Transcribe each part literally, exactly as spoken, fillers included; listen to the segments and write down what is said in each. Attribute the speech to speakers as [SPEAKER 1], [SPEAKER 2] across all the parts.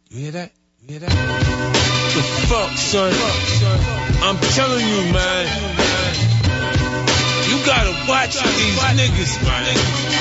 [SPEAKER 1] You hear that? You hear that? The fuck, son? I'm telling you, man. You gotta watch these niggas, man.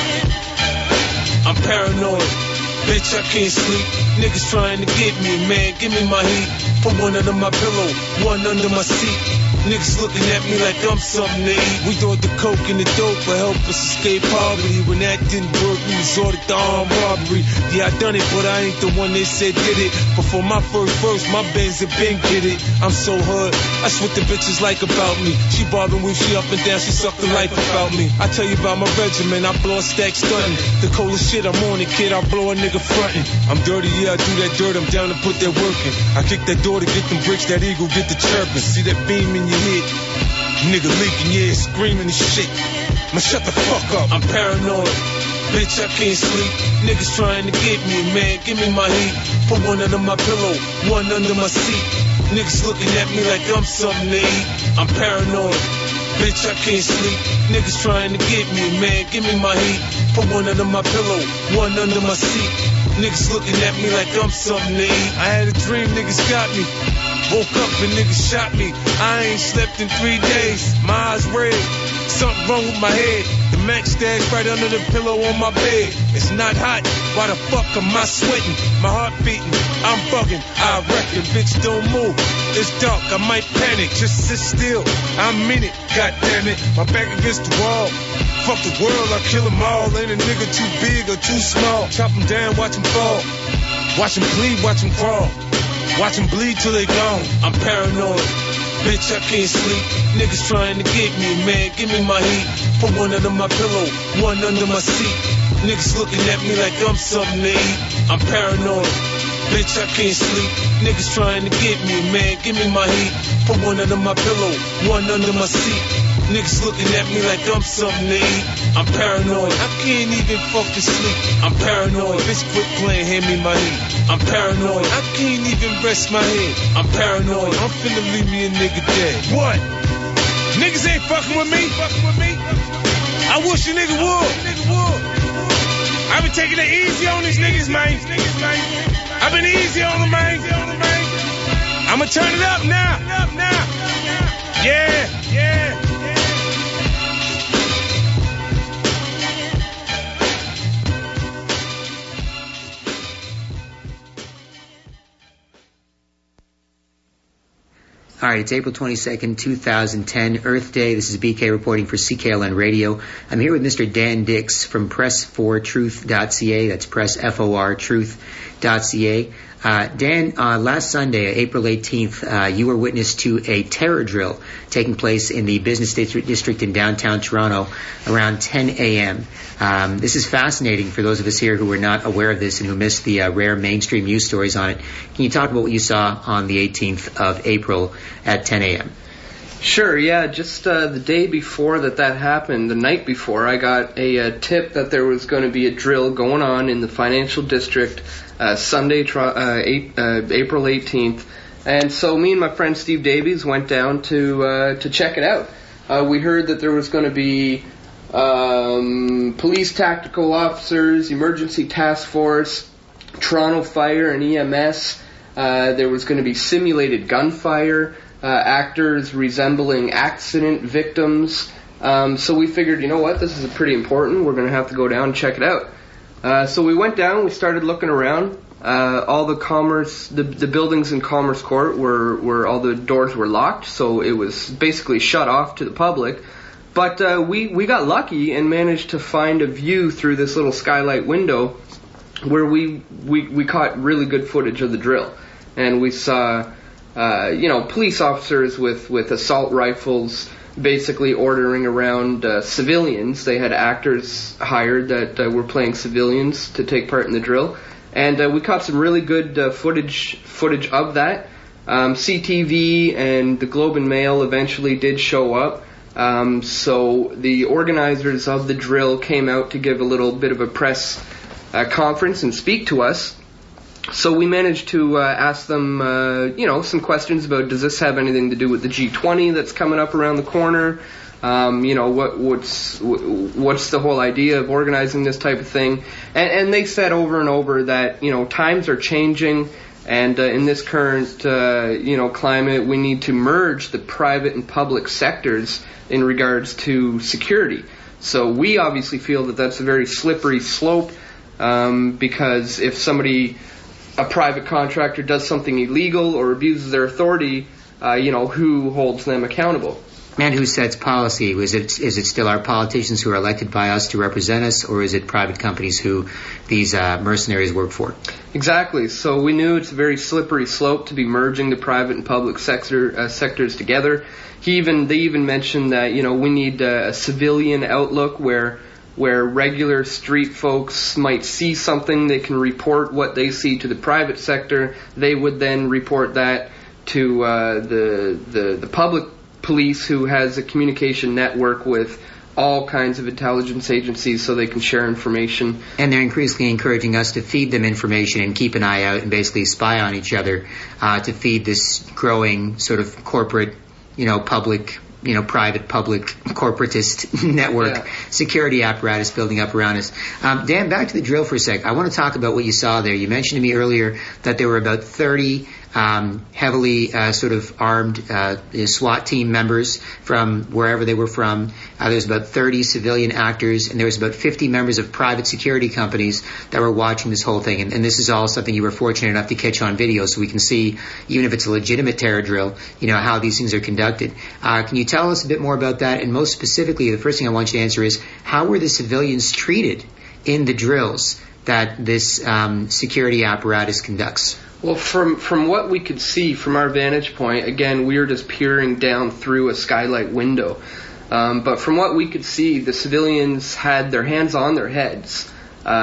[SPEAKER 1] I'm paranoid. Bitch, I can't sleep. Niggas trying to get me, man. Give me my heat. Put one under my pillow, one under my seat. Niggas looking at me like I'm something to eat. We thought the coke and the dope would help us escape poverty. When that didn't work, we resorted to armed robbery. Yeah, I done it, but I ain't the one they said did it. Before my first verse, my Benz had been get it. I'm so hood, that's what the bitches like about me. She bobbing when she up and down, she suck the life about me. I tell you about my regimen, I blow a stack stunting. The coldest shit, I'm on it, kid, I blow a nigga frontin'. I'm dirty, yeah, I do that dirt, I'm down to put that work in. I kick that door to get them bricks, that eagle get the chirping. See that beam in your head? Nigga leaking, yeah, screaming and shit. Man, shut the fuck up. I'm paranoid. Bitch, I can't sleep. Niggas trying to get me, man. Give me my heat. Put one under my pillow, one under my seat. Niggas looking at me like I'm something to eat. I'm paranoid. Bitch, I can't sleep. Niggas trying to get me, man. Give me my heat. Put one under my pillow, one under my seat. Niggas looking at me like I'm something to eat. I had a dream, niggas got me. Woke up and niggas shot me. I ain't slept in three days. My eyes red. Something wrong with my head. The matchstick right under the pillow on my bed. It's not hot. Why the fuck am I sweating? My heart beating. I'm bugging. I reckon, bitch, don't move. It's dark. I might panic. Just sit still. I'm in it. God damn it. My back against the wall. Fuck the world. I kill them all. Ain't a nigga too big or too small. Chop them down. Watch them fall. Watch them bleed. Watch them crawl. Watch them bleed till they gone. I'm paranoid. Bitch, I can't sleep. Niggas trying to get me, man. Give me my heat. Put one under my pillow, one under my seat. Niggas looking at me like I'm something to eat. I'm paranoid. Bitch, I can't sleep. Niggas trying to get me, man. Give me my heat. Put one under my pillow, one under my seat. Niggas looking at me like I'm something to eat. I'm paranoid. I can't even fucking sleep. I'm paranoid. Bitch, quit playing, hand me my heat. I'm paranoid. I can't even rest my head. I'm paranoid. I'm finna leave me a nigga dead. What? Niggas ain't fucking with me. Fucking with me. I wish a nigga would. I've been taking it easy on these niggas, man. I've been easy on them, man. I'ma turn it up now. Yeah, yeah.
[SPEAKER 2] All right, it's April twenty-second, two thousand ten, Earth Day. This is B K reporting for C K L N Radio. I'm here with Mister Dan Dix from press for truth dot c a. That's press, F O R, truth dot c a. Uh, Dan, uh, last Sunday, April eighteenth, uh, you were witness to a terror drill taking place in the business district, district in downtown Toronto around ten a.m. Um, this is fascinating for those of us here who were not aware of this and who missed the uh, rare mainstream news stories on it. Can you talk about what you saw on the eighteenth of April at ten a.m.?
[SPEAKER 3] Sure, yeah. Just uh, the day before that that happened, the night before, I got a, a tip that there was going to be a drill going on in the financial district uh, Sunday, uh, eight, uh, April eighteenth. And so me and my friend Steve Davies went down to uh, to check it out. Uh, we heard that there was going to be um, police tactical officers, emergency task force, Toronto Fire and E M S. Uh, there was going to be simulated gunfire. Uh, actors resembling accident victims. Um, so we figured, you know what, this is pretty important. We're going to have to go down and check it out. Uh, so we went down, we started looking around. Uh, all the commerce, the, the buildings in Commerce Court were, were, all the doors were locked, so it was basically shut off to the public. But uh, we, we got lucky and managed to find a view through this little skylight window where we, we, we caught really good footage of the drill. And we saw... Uh, you know, police officers with, with assault rifles basically ordering around uh, civilians. They had actors hired that uh, were playing civilians to take part in the drill. And uh, we caught some really good uh, footage footage of that. Um, C T V and the Globe and Mail eventually did show up. Um, so the organizers of the drill came out to give a little bit of a press uh, conference and speak to us. So we managed to uh, ask them, uh, you know, some questions about, does this have anything to do with the G twenty that's coming up around the corner? Um, you know, what, what's what's the whole idea of organizing this type of thing? And, and they said over and over that, you know, times are changing, And uh, in this current, uh, you know, climate, we need to merge the private and public sectors in regards to security. So we obviously feel that that's a very slippery slope, um, because if somebody, a private contractor, does something illegal or abuses their authority, uh, you know, who holds them accountable?
[SPEAKER 2] And who sets policy? Is it is it still our politicians who are elected by us to represent us, or is it private companies who these uh, mercenaries work for?
[SPEAKER 3] Exactly. So we knew it's a very slippery slope to be merging the private and public sector uh, sectors together. He even they even mentioned that, you know, we need a, a civilian outlook where where regular street folks might see something, they can report what they see to the private sector. They would then report that to uh, the the the public police, who has a communication network with all kinds of intelligence agencies, so they can share information.
[SPEAKER 2] And they're increasingly encouraging us to feed them information and keep an eye out and basically spy on each other uh, to feed this growing sort of corporate, you know, public, you know, private, public, corporatist network
[SPEAKER 3] yeah.
[SPEAKER 2] security apparatus building up around us. Um, Dan, back to the drill for a sec. I want to talk about what you saw there. You mentioned to me earlier that there were about thirty um, heavily uh, sort of armed uh, SWAT team members from wherever they were from. Uh, there's about thirty civilian actors, and there was about fifty members of private security companies that were watching this whole thing. And, and this is all something you were fortunate enough to catch on video, so we can see, even if it's a legitimate terror drill, you know, how these things are conducted. Uh, can you tell us a bit more about that? And most specifically, the first thing I want you to answer is, how were the civilians treated in the drills that this um, security apparatus conducts?
[SPEAKER 3] Well, from from what we could see from our vantage point, again, we were just peering down through a skylight window. Um, but from what we could see, the civilians had their hands on their heads.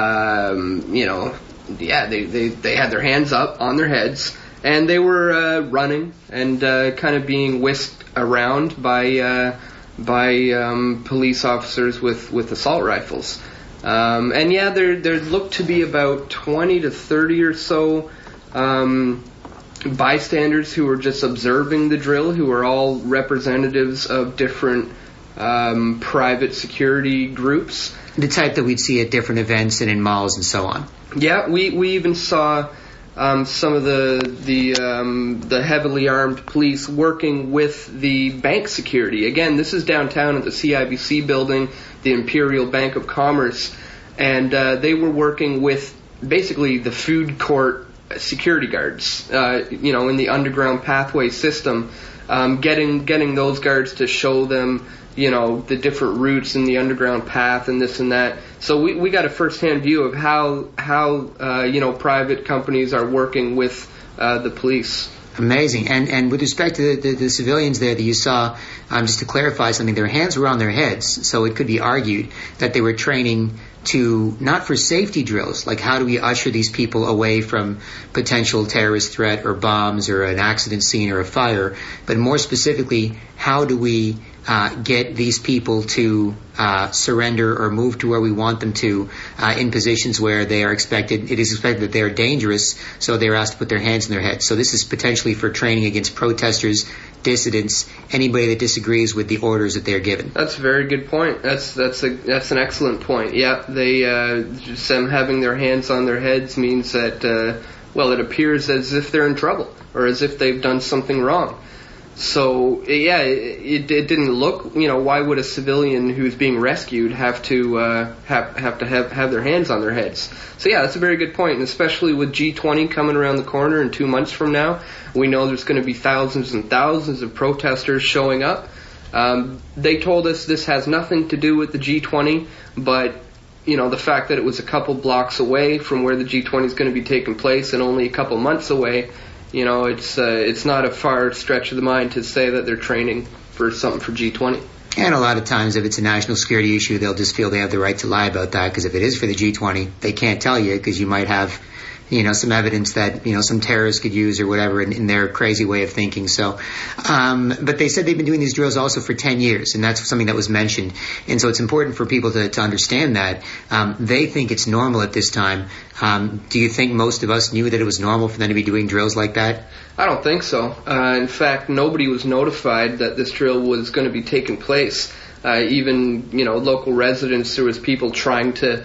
[SPEAKER 3] Um, you know, yeah, they, they, they had their hands up on their heads, and they were uh, running and uh, kind of being whisked around by uh, by um, police officers with, with assault rifles. Um, and yeah, there there looked to be about twenty to thirty or so um, bystanders who were just observing the drill, who were all representatives of different um, private security groups.
[SPEAKER 2] The type that we'd see at different events and in malls and so on.
[SPEAKER 3] Yeah, we, we even saw um, some of the the um, the heavily armed police working with the bank security. Again, this is downtown at the C I B C building, the Imperial Bank of Commerce, and uh, they were working with basically the food court security guards, uh, you know, in the underground pathway system, um, getting getting those guards to show them, you know, the different routes in the underground path and this and that. So we, we got a first-hand view of how, how uh, you know, private companies are working with uh, the police.
[SPEAKER 2] Amazing. And and with respect to the, the, the civilians there that you saw, um, just to clarify something, their hands were on their heads, so it could be argued that they were training to, not for safety drills, like how do we usher these people away from potential terrorist threat or bombs or an accident scene or a fire, but more specifically, how do we uh, get these people to uh, surrender or move to where we want them to uh, in positions where they are expected, it is expected that they are dangerous, so they are asked to put their hands in their heads. So this is potentially for training against protesters, dissidents, anybody that disagrees with the orders that they're given.
[SPEAKER 3] That's a very good point. That's that's a that's an excellent point. Yeah, they uh, just them having their hands on their heads means that uh, well, it appears as if they're in trouble or as if they've done something wrong. So yeah, it, it didn't look. You know, why would a civilian who's being rescued have to uh, have have to have have their hands on their heads? So yeah, that's a very good point, and especially with G twenty coming around the corner in two months from now, we know there's going to be thousands and thousands of protesters showing up. Um, they told us this has nothing to do with the G twenty, but you know, the fact that it was a couple blocks away from where the G twenty is going to be taking place and only a couple months away. You know, it's uh, it's not a far stretch of the mind to say that they're training for something for G twenty.
[SPEAKER 2] And a lot of times, if it's a national security issue, they'll just feel they have the right to lie about that, because if it is for the G twenty, they can't tell you, because you might have, you know, some evidence that, you know, some terrorists could use or whatever in, in their crazy way of thinking. So, um, but they said they've been doing these drills also for ten years, and that's something that was mentioned. And so it's important for people to, to understand that. Um, they think it's normal at this time. Um, do you think most of us knew that it was normal for them to be doing drills like that?
[SPEAKER 3] I don't think so. Uh, in fact, nobody was notified that this drill was going to be taking place. Uh, even, you know, local residents, there was people trying to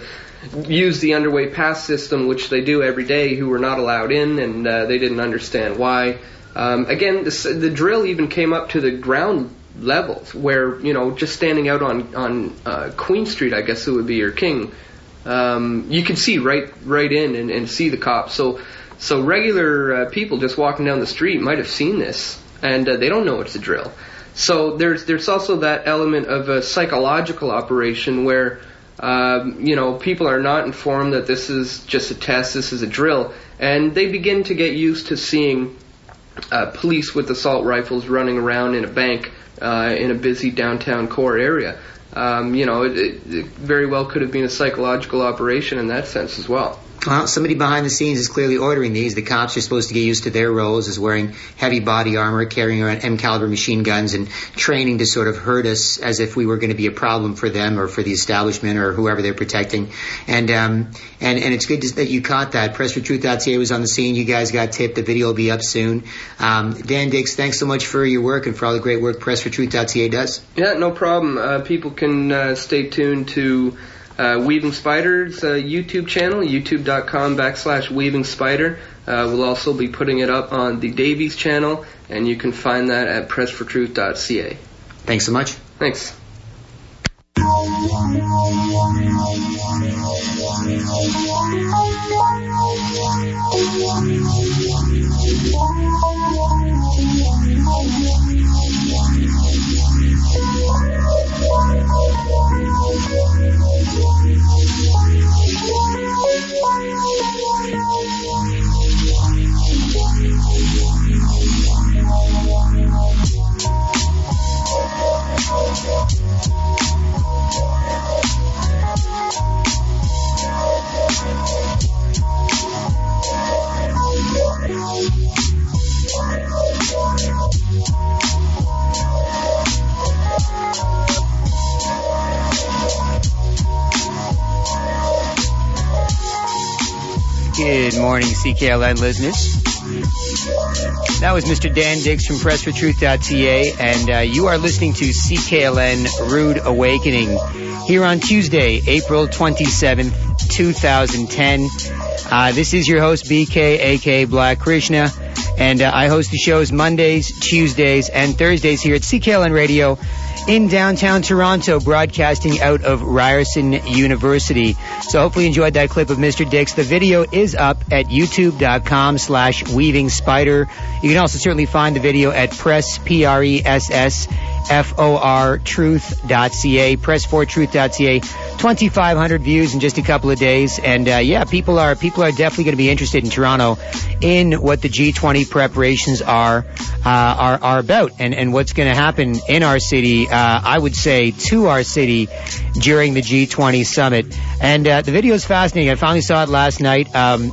[SPEAKER 3] use the underway pass system, which they do every day, who were not allowed in, and uh, they didn't understand why. Um, again, this, the drill even came up to the ground levels, where, you know, just standing out on on uh, Queen Street, I guess it would be, or King, um, you could see right right in and, and see the cops. So so regular uh, people just walking down the street might have seen this, and uh, they don't know it's a drill. So there's there's also that element of a psychological operation where, um, you know, people are not informed that this is just a test, this is a drill, and they begin to get used to seeing uh, police with assault rifles running around in a bank uh, in a busy downtown core area. Um, you know, it, it very well could have been a psychological operation in that sense as well.
[SPEAKER 2] Well, somebody behind the scenes is clearly ordering these. The cops are supposed to get used to their roles as wearing heavy body armor, carrying around M-caliber machine guns, and training to sort of hurt us as if we were going to be a problem for them or for the establishment or whoever they're protecting. And um, and, and it's good to, that you caught that. press for truth dot c a was on the scene. You guys got tipped. The video will be up soon. Um, Dan Dix, thanks so much for your work and for all the great work press for truth dot c a does.
[SPEAKER 3] Yeah, no problem. Uh, people can uh, stay tuned to Uh, Weaving Spider's uh, YouTube channel, youtube.com backslash Weaving Spider. Uh, we'll also be putting it up on the Davies channel, and you can find that at press for truth dot c a.
[SPEAKER 2] Thanks so much.
[SPEAKER 3] Thanks.
[SPEAKER 2] Good morning, C K L N listeners. That was Mister Dan Dix from press for truth dot c a, and uh, you are listening to C K L N Rude Awakening here on Tuesday, April twenty-seventh, twenty ten. Uh, this is your host, B K, a k a. Black Krishna, and uh, I host the shows Mondays, Tuesdays, and Thursdays here at C K L N Radio in downtown Toronto, broadcasting out of Ryerson University. So hopefully you enjoyed that clip of Mister Dix. The video is up at youtube.com slash weaving spider. You can also certainly find the video at press, P R E S S, F O R, truth.ca, press for truth dot c a. twenty-five hundred views in just a couple of days. And, uh, yeah, people are, people are definitely going to be interested in Toronto in what the G twenty preparations are, uh, are, are about and, and what's going to happen in our city, uh, I would say to our city during the G twenty summit. And, uh, the video is fascinating. I finally saw it last night. Um,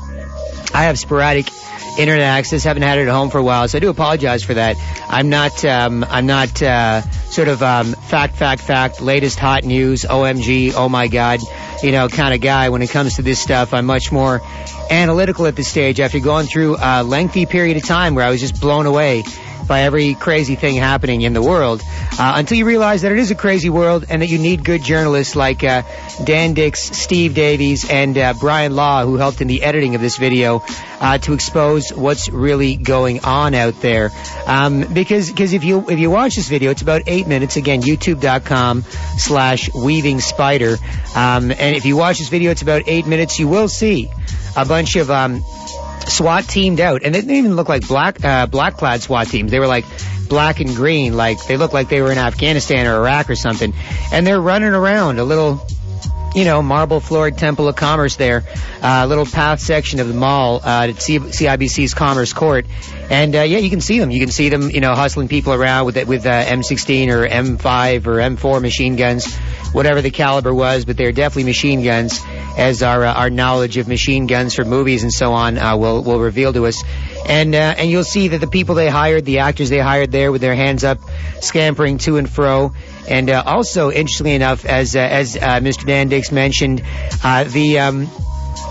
[SPEAKER 2] I have sporadic internet access, haven't had it at home for a while, so I do apologize for that. I'm not, um, I'm not, uh, sort of, um, fact, fact, fact, latest hot news, O M G, oh my God, you know, kind of guy when it comes to this stuff. I'm much more analytical at this stage after going through a lengthy period of time where I was just blown away by every crazy thing happening in the world, uh, until you realize that it is a crazy world and that you need good journalists like uh, Dan Dix, Steve Davies, and uh, Brian Law, who helped in the editing of this video, uh, to expose what's really going on out there. Um, because because if you if you watch this video, it's about eight minutes. Again, youtube.com slash weaving spider. Um, and if you watch this video, it's about eight minutes. You will see a bunch of um, SWAT teamed out, and they didn't even look like black uh, black clad SWAT teams. They were like black and green, like they looked like they were in Afghanistan or Iraq or something. And they're running around a little, you know, marble floored Temple of Commerce there, a uh, little path section of the mall uh, at C I B C's Commerce Court. And uh, yeah, you can see them. You can see them, you know, hustling people around with with uh, M sixteen or M five or M four machine guns, whatever the caliber was. But they're definitely machine guns, as our uh, our knowledge of machine guns from movies and so on uh, will will reveal to us. And uh, and you'll see that the people they hired, the actors they hired there, with their hands up, scampering to and fro. And uh, also, interestingly enough, as uh, as uh, Mister Dan Dix mentioned, uh, the um,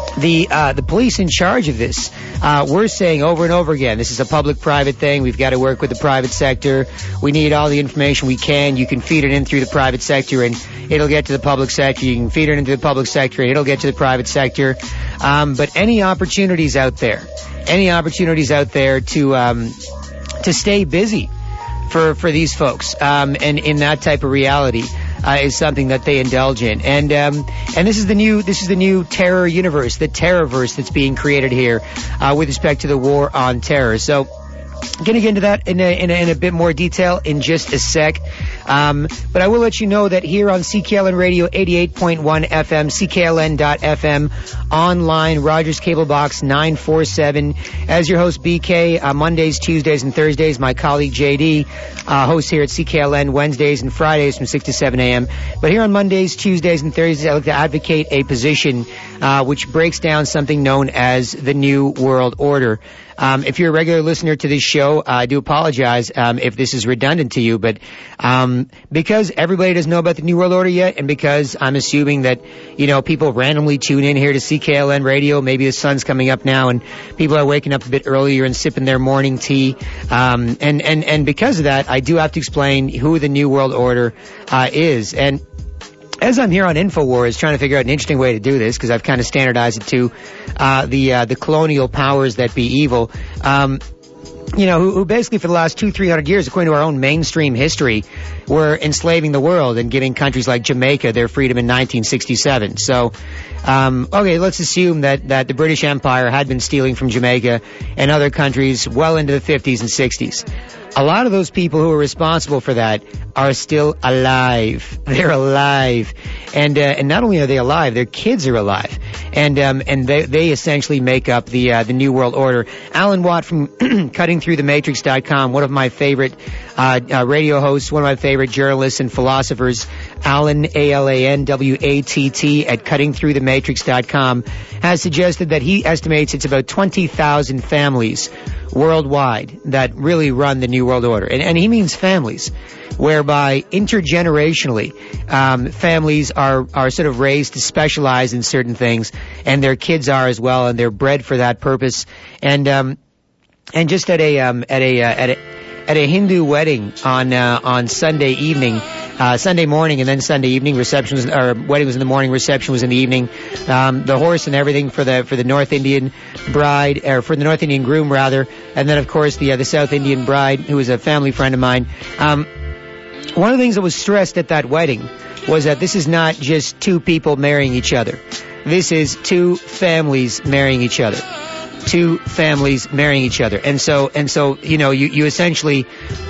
[SPEAKER 2] the uh, the police in charge of this, uh, we're saying over and over again, this is a public-private thing. We've got to work with the private sector. We need all the information we can. You can feed it in through the private sector, and it'll get to the public sector. You can feed it into the public sector, and it'll get to the private sector. Um, but any opportunities out there, any opportunities out there to um, to stay busy for for these folks, um, and in that type of reality. Uh, is something that they indulge in, and um, and this is the new this is the new terror universe, the terrorverse that's being created here uh, with respect to the war on terror. So, going to get into that in a, in a, in a bit more detail in just a sec. Um, but I will let you know that here on C K L N Radio eighty-eight point one F M, C K L N dot F M, online, Rogers Cable Box nine forty-seven. As your host, B K, uh, Mondays, Tuesdays, and Thursdays. My colleague, J D, uh, hosts here at C K L N Wednesdays and Fridays from six to seven a.m. But here on Mondays, Tuesdays, and Thursdays, I like to advocate a position uh, which breaks down something known as the New World Order. Um, if you're a regular listener to this show, uh, I do apologize um, if this is redundant to you, but um, because everybody doesn't know about the New World Order yet, and because I'm assuming that, you know, people randomly tune in here to C K L N Radio, maybe the sun's coming up now, and people are waking up a bit earlier and sipping their morning tea, um, and, and, and because of that, I do have to explain who the New World Order uh, is. And as I'm here on InfoWars trying to figure out an interesting way to do this, because I've kind of standardized it to uh, the uh, the colonial powers that be evil, um, you know, who, who basically for the last two, three hundred years, according to our own mainstream history, were enslaving the world and giving countries like Jamaica their freedom in nineteen sixty-seven. So, um, okay, let's assume that, that the British Empire had been stealing from Jamaica and other countries well into the fifties and sixties. A lot of those people who are responsible for that are still alive. They're alive. And uh, and not only are they alive, their kids are alive. And um, and they they essentially make up the uh, the New World Order. Alan Watt from cutting through the matrix dot com, one of my favorite uh, uh, radio hosts, one of my favorite journalists and philosophers, Alan, A L A N W A T T, at cutting through the matrix dot com, has suggested that he estimates it's about twenty thousand families worldwide that really run the New World Order. And, and he means families, whereby intergenerationally, um, families are, are sort of raised to specialize in certain things, and their kids are as well, and they're bred for that purpose. And, um, and just at a, um, at a, uh, at a, at a Hindu wedding on, uh, on Sunday evening, Uh, Sunday morning and then Sunday evening, reception was, or wedding was in the morning, reception was in the evening. Um, the horse and everything for the for the North Indian bride, or for the North Indian groom rather, and then of course the uh, the South Indian bride, who was a family friend of mine. Um, one of the things that was stressed at that wedding was that this is not just two people marrying each other. This is two families marrying each other. Two families marrying each other, and so and so you know you you essentially.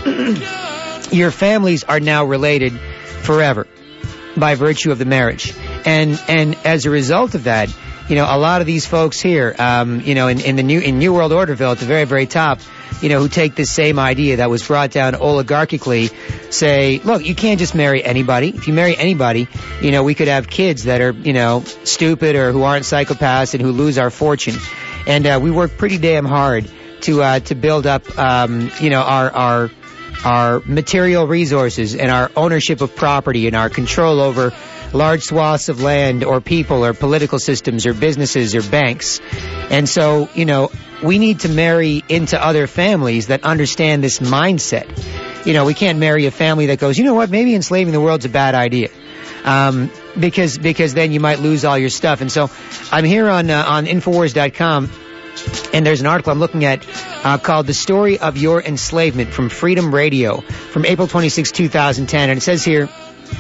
[SPEAKER 2] Your families are now related forever by virtue of the marriage. And and as a result of that, you know, a lot of these folks here, um, you know, in, in the new in New World Orderville at the very, very top, you know, who take this same idea that was brought down oligarchically, say, look, you can't just marry anybody. If you marry anybody, you know, we could have kids that are, you know, stupid or who aren't psychopaths and who lose our fortune. And uh, we work pretty damn hard to uh, to build up, um, you know, our our our material resources and our ownership of property and our control over large swaths of land or people or political systems or businesses or banks. And so, you know, we need to marry into other families that understand this mindset. You know, we can't marry a family that goes, you know what, maybe enslaving the world's a bad idea. Um, because, because then you might lose all your stuff. And so I'm here on, uh, on Infowars dot com. And there's an article I'm looking at uh, called The Story of Your Enslavement from Freedom Radio from April twenty-sixth, two thousand ten. And it says here,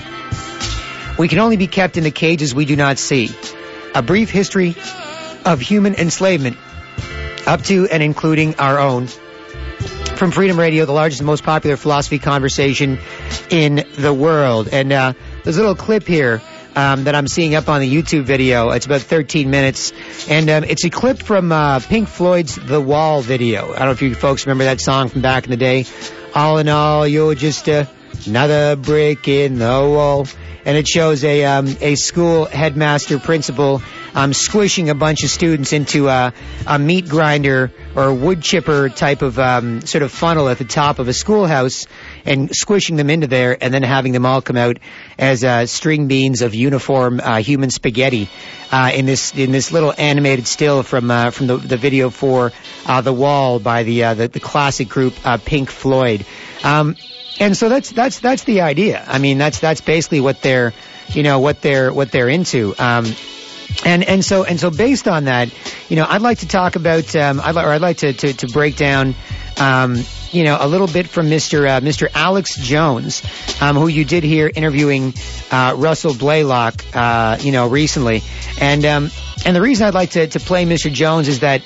[SPEAKER 2] we can only be kept in the cages we do not see. A brief history of human enslavement up to and including our own. From Freedom Radio, the largest and most popular philosophy conversation in the world. And uh, there's a little clip here Um, that I'm seeing up on the YouTube video. It's about thirteen minutes, and um, it's a clip from uh, Pink Floyd's The Wall video. I don't know if you folks remember that song from back in the day. All in all, you're just uh, another brick in the wall. and it shows a um, a school headmaster principal um, squishing a bunch of students into a, a meat grinder or wood chipper type of um, sort of funnel at the top of a schoolhouse, and squishing them into there, and then having them all come out as uh, string beans of uniform uh, human spaghetti uh, in this in this little animated still from uh, from the, the video for uh, The Wall by the uh, the, the classic group uh, Pink Floyd. Um, and so that's that's that's the idea. I mean, that's that's basically what they're you know what they're what they're into. Um, And and so and so based on that, you know, I'd like to talk about, um, I'd, or I'd like to, to, to break down, um, you know, a little bit from Mister Uh, Mister Alex Jones, um, who you did hear interviewing uh, Russell Blaylock, uh, you know, recently. And um, and the reason I'd like to, to play Mister Jones is that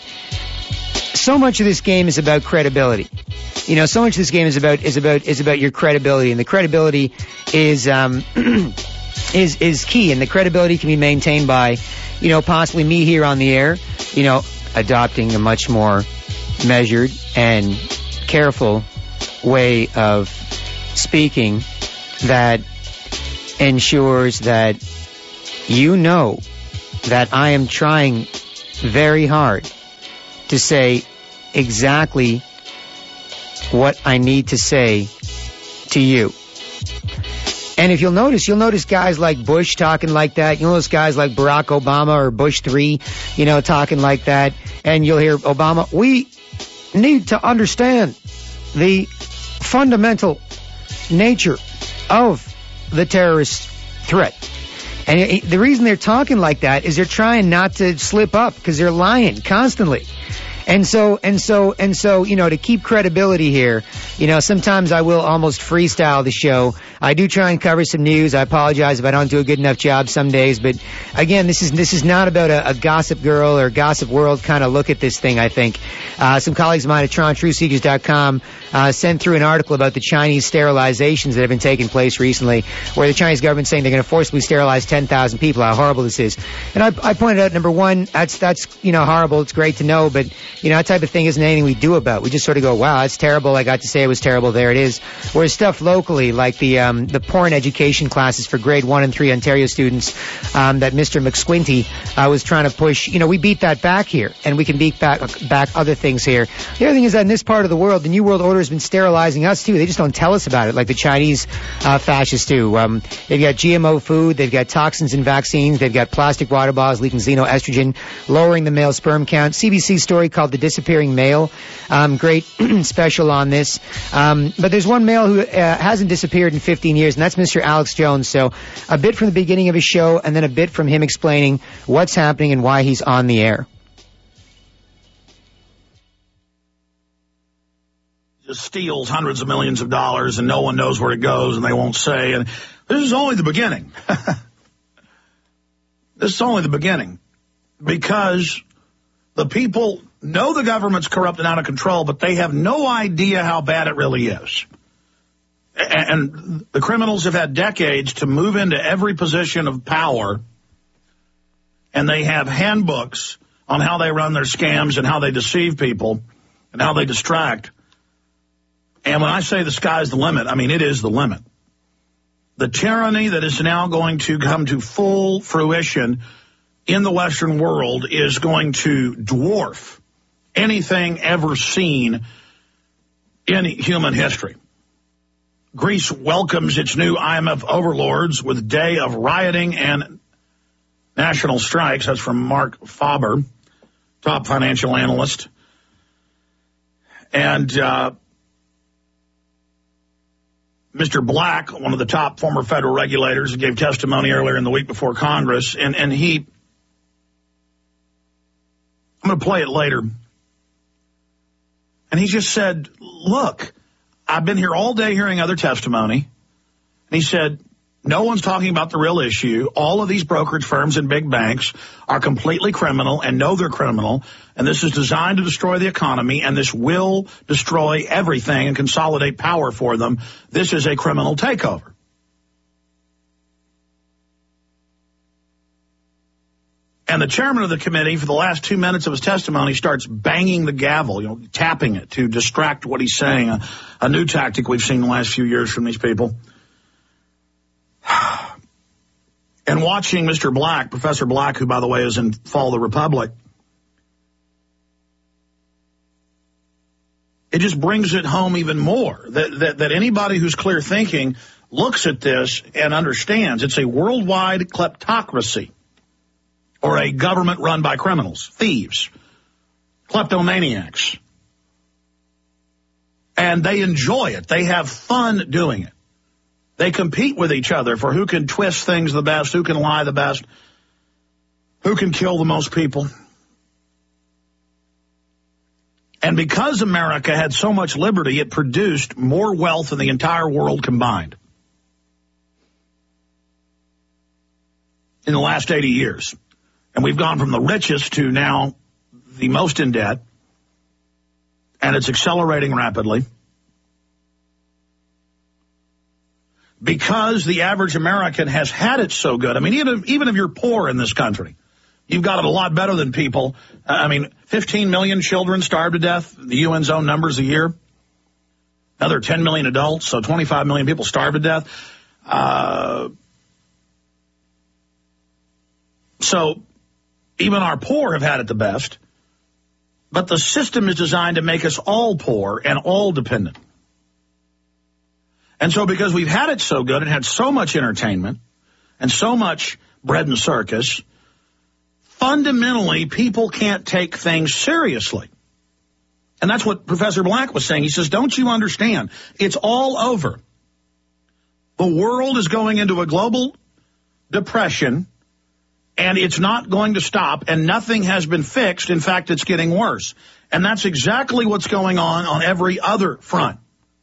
[SPEAKER 2] so much of this game is about credibility. You know, so much of this game is about is about is about your credibility, and the credibility is. Um, is is key, and the credibility can be maintained by, you know, possibly me here on the air, you know, adopting a much more measured and careful way of speaking that ensures that you know that I am trying very hard to say exactly what I need to say to you. And if you'll notice, you'll notice guys like Bush talking like that. You'll notice guys like Barack Obama or Bush three, you know, talking like that. And you'll hear Obama, we need to understand the fundamental nature of the terrorist threat. And it, the reason they're talking like that is they're trying not to slip up because they're lying constantly. And so, and so, and so, you know, to keep credibility here, you know, sometimes I will almost freestyle the show. I do try and cover some news. I apologize if I don't do a good enough job some days. But again, this is, this is not about a, a Gossip Girl or Gossip World kind of look at this thing, I think. Uh, some colleagues of mine at Toronto Truth Seekers dot com, uh, sent through an article about the Chinese sterilizations that have been taking place recently, where the Chinese government's saying they're going to forcibly sterilize ten thousand people, how horrible this is. And I, I pointed out, number one, that's, that's, you know, horrible. It's great to know, but, you know, that type of thing isn't anything we do about. We just sort of go, wow, that's terrible. I got to say it was terrible. There it is. Whereas stuff locally, like the um, the porn education classes for grade one and three Ontario students um, that Mister McSquinty uh, was trying to push, you know, we beat that back here, and we can beat back back other things here. The other thing is that in this part of the world, the New World Order has been sterilizing us too. They just don't tell us about it, like the Chinese uh, fascists do. Um, they've got G M O food, they've got toxins in vaccines, they've got plastic water bottles leaking xenoestrogen, lowering the male sperm count. C B C story called The Disappearing Male. Um, great special on this. Um, but there's one male who uh, hasn't disappeared in fifteen years, and that's Mister Alex Jones. So a bit from the beginning of his show, and then a bit from him explaining what's happening and why he's on the air.
[SPEAKER 4] Just steals hundreds of millions of dollars, and no one knows where it goes, and they won't say. And this is only the beginning. This is only the beginning. Because the people know the government's corrupt and out of control, but they have no idea how bad it really is. And the criminals have had decades to move into every position of power, and they have handbooks on how they run their scams and how they deceive people and how they distract. And when I say the sky's the limit, I mean it is the limit. The tyranny that is now going to come to full fruition in the Western world is going to dwarf anything ever seen in human history. Greece welcomes its new I M F overlords with a day of rioting and national strikes. That's from Mark Faber, top financial analyst. And uh, Mister Black, one of the top former federal regulators, gave testimony earlier in the week before Congress, and, and he, I'm going to play it later, and he just said, look, I've been here all day hearing other testimony, and he said, no one's talking about the real issue. All of these brokerage firms and big banks are completely criminal and know they're criminal, and this is designed to destroy the economy, and this will destroy everything and consolidate power for them. This is a criminal takeover. And the chairman of the committee, for the last two minutes of his testimony, starts banging the gavel, you know, tapping it to distract what he's saying, a, a new tactic we've seen in the last few years from these people. And watching Mister Black, Professor Black, who, by the way, is in Fall of the Republic, it just brings it home even more that, that, that anybody who's clear thinking looks at this and understands it's a worldwide kleptocracy, or a government run by criminals, thieves, kleptomaniacs. And they enjoy it. They have fun doing it. They compete with each other for who can twist things the best, who can lie the best, who can kill the most people. And because America had so much liberty, it produced more wealth than the entire world combined in the last eighty years. And we've gone from the richest to now the most in debt, and it's accelerating rapidly. Because the average American has had it so good. I mean, even, even if you're poor in this country, you've got it a lot better than people. I mean, fifteen million children starve to death, the U N's own numbers a year. Another ten million adults, so twenty-five million people starve to death. Uh, so even our poor have had it the best. But the system is designed to make us all poor and all dependent. And so because we've had it so good and had so much entertainment and so much bread and circus, fundamentally people can't take things seriously. And that's what Professor Black was saying. He says, don't you understand? It's all over. The world is going into a global depression, and it's not going to stop, and nothing has been fixed. In fact, it's getting worse. And that's exactly what's going on on every other front.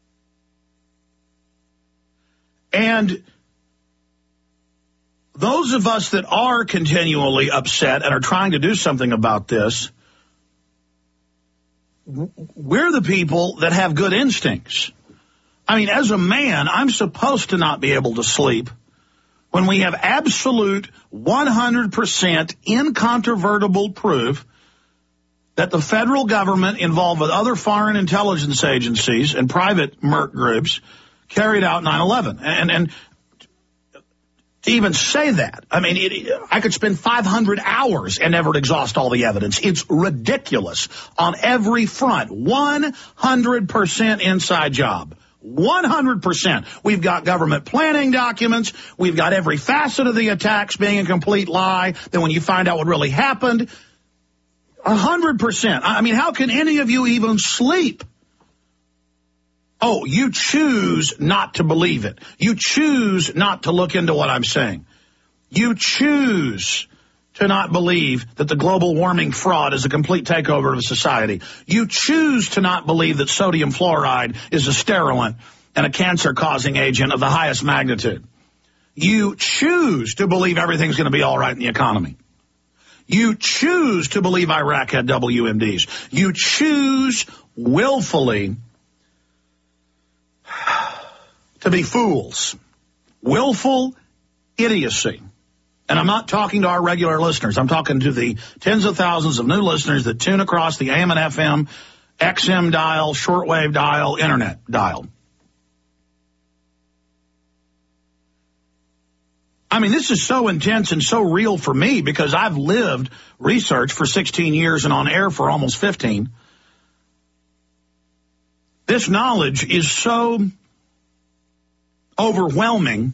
[SPEAKER 4] And those of us that are continually upset and are trying to do something about this, we're the people that have good instincts. I mean, as a man, I'm supposed to not be able to sleep when we have absolute one hundred percent incontrovertible proof that the federal government, involved with other foreign intelligence agencies and private merc groups, carried out nine eleven. And, and to even say that, I mean, it, I could spend five hundred hours and never exhaust all the evidence. It's ridiculous on every front. one hundred percent inside job. one hundred percent. We've got government planning documents. We've got every facet of the attacks being a complete lie. Then when you find out what really happened, one hundred percent. I mean, how can any of you even sleep? Oh, you choose not to believe it. You choose not to look into what I'm saying. You choose to not believe that the global warming fraud is a complete takeover of society. You choose to not believe that sodium fluoride is a sterilant and a cancer-causing agent of the highest magnitude. You choose to believe everything's going to be all right in the economy. You choose to believe Iraq had W M Ds. You choose willfully to be fools. Willful idiocy. And I'm not talking to our regular listeners. I'm talking to the tens of thousands of new listeners that tune across the A M and F M, X M dial, shortwave dial, internet dial. I mean, this is so intense and so real for me because I've lived research for sixteen years and on air for almost fifteen. This knowledge is so overwhelming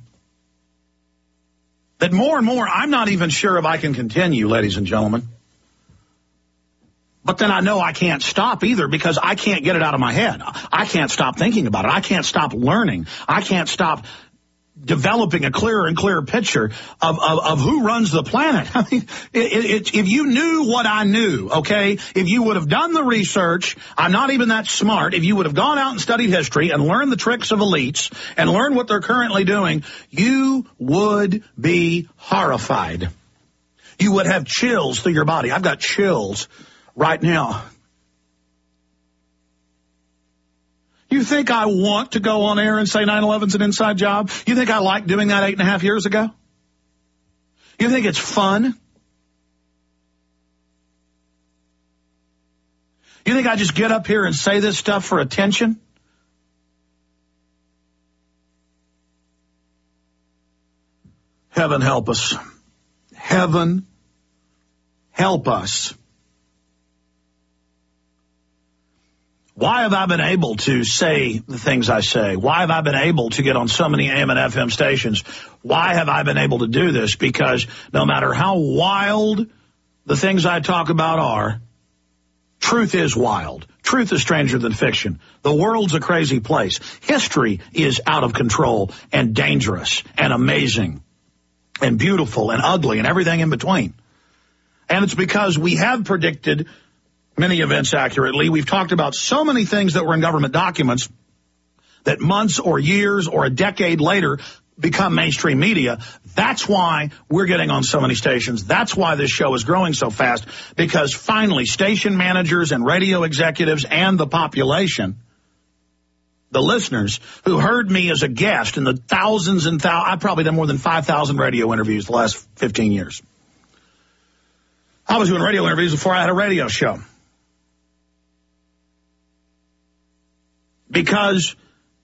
[SPEAKER 4] that more and more I'm not even sure if I can continue, ladies and gentlemen. But then I know I can't stop either because I can't get it out of my head. I can't stop thinking about it. I can't stop learning. I can't stop developing a clearer and clearer picture of, of, of who runs the planet. I mean, it, it, if you knew what I knew, okay, if you would have done the research, I'm not even that smart, if you would have gone out and studied history and learned the tricks of elites and learned what they're currently doing, you would be horrified. You would have chills through your body. I've got chills right now. You think I want to go on air and say nine eleven's an inside job? You think I like doing that eight and a half years ago? You think it's fun? You think I just get up here and say this stuff for attention? Heaven help us. Heaven help us. Why have I been able to say the things I say? Why have I been able to get on so many A M and F M stations? Why have I been able to do this? Because no matter how wild the things I talk about are, truth is wild. Truth is stranger than fiction. The world's a crazy place. History is out of control and dangerous and amazing and beautiful and ugly and everything in between. And it's because we have predicted many events accurately. We've talked about so many things that were in government documents that months or years or a decade later become mainstream media. That's why we're getting on so many stations. That's why this show is growing so fast, because finally station managers and radio executives and the population, the listeners who heard me as a guest in the thousands and thousands, I've probably done more than five thousand radio interviews the last fifteen years. I was doing radio interviews before I had a radio show. Because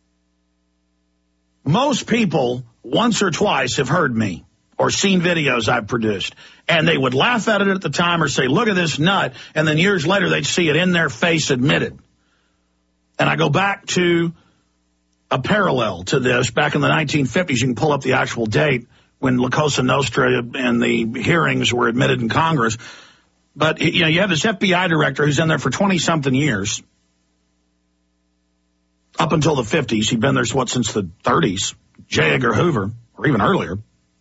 [SPEAKER 4] most people once or twice have heard me or seen videos I've produced, and they would laugh at it at the time or say, look at this nut, and then years later they'd see it in their face admitted. And I go back to a parallel to this. Back in the nineteen fifties, you can pull up the actual date when La Cosa Nostra and the hearings were admitted in Congress. But, you know, you have this F B I director who's in there for twenty-something years. Up until the fifties. He'd been there, what, since the thirties. J. Edgar Hoover, or even earlier.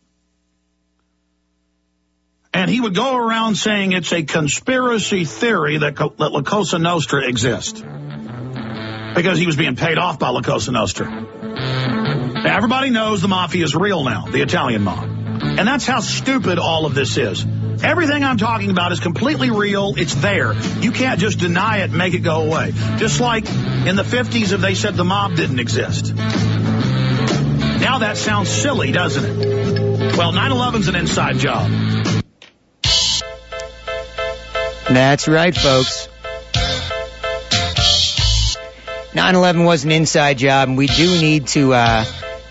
[SPEAKER 4] And he would go around saying it's a conspiracy theory that, that La Cosa Nostra exists. Because he was being paid off by La Cosa Nostra. Now, everybody knows the mafia is real now, the Italian mob. And that's how stupid all of this is. Everything I'm talking about is completely real. It's there. You can't just deny it and make it go away. Just like in the fifties if they said the mob didn't exist. Now that sounds silly, doesn't it? Well, nine eleven's an inside job.
[SPEAKER 2] That's right, folks. nine eleven was an inside job, and we do need to uh,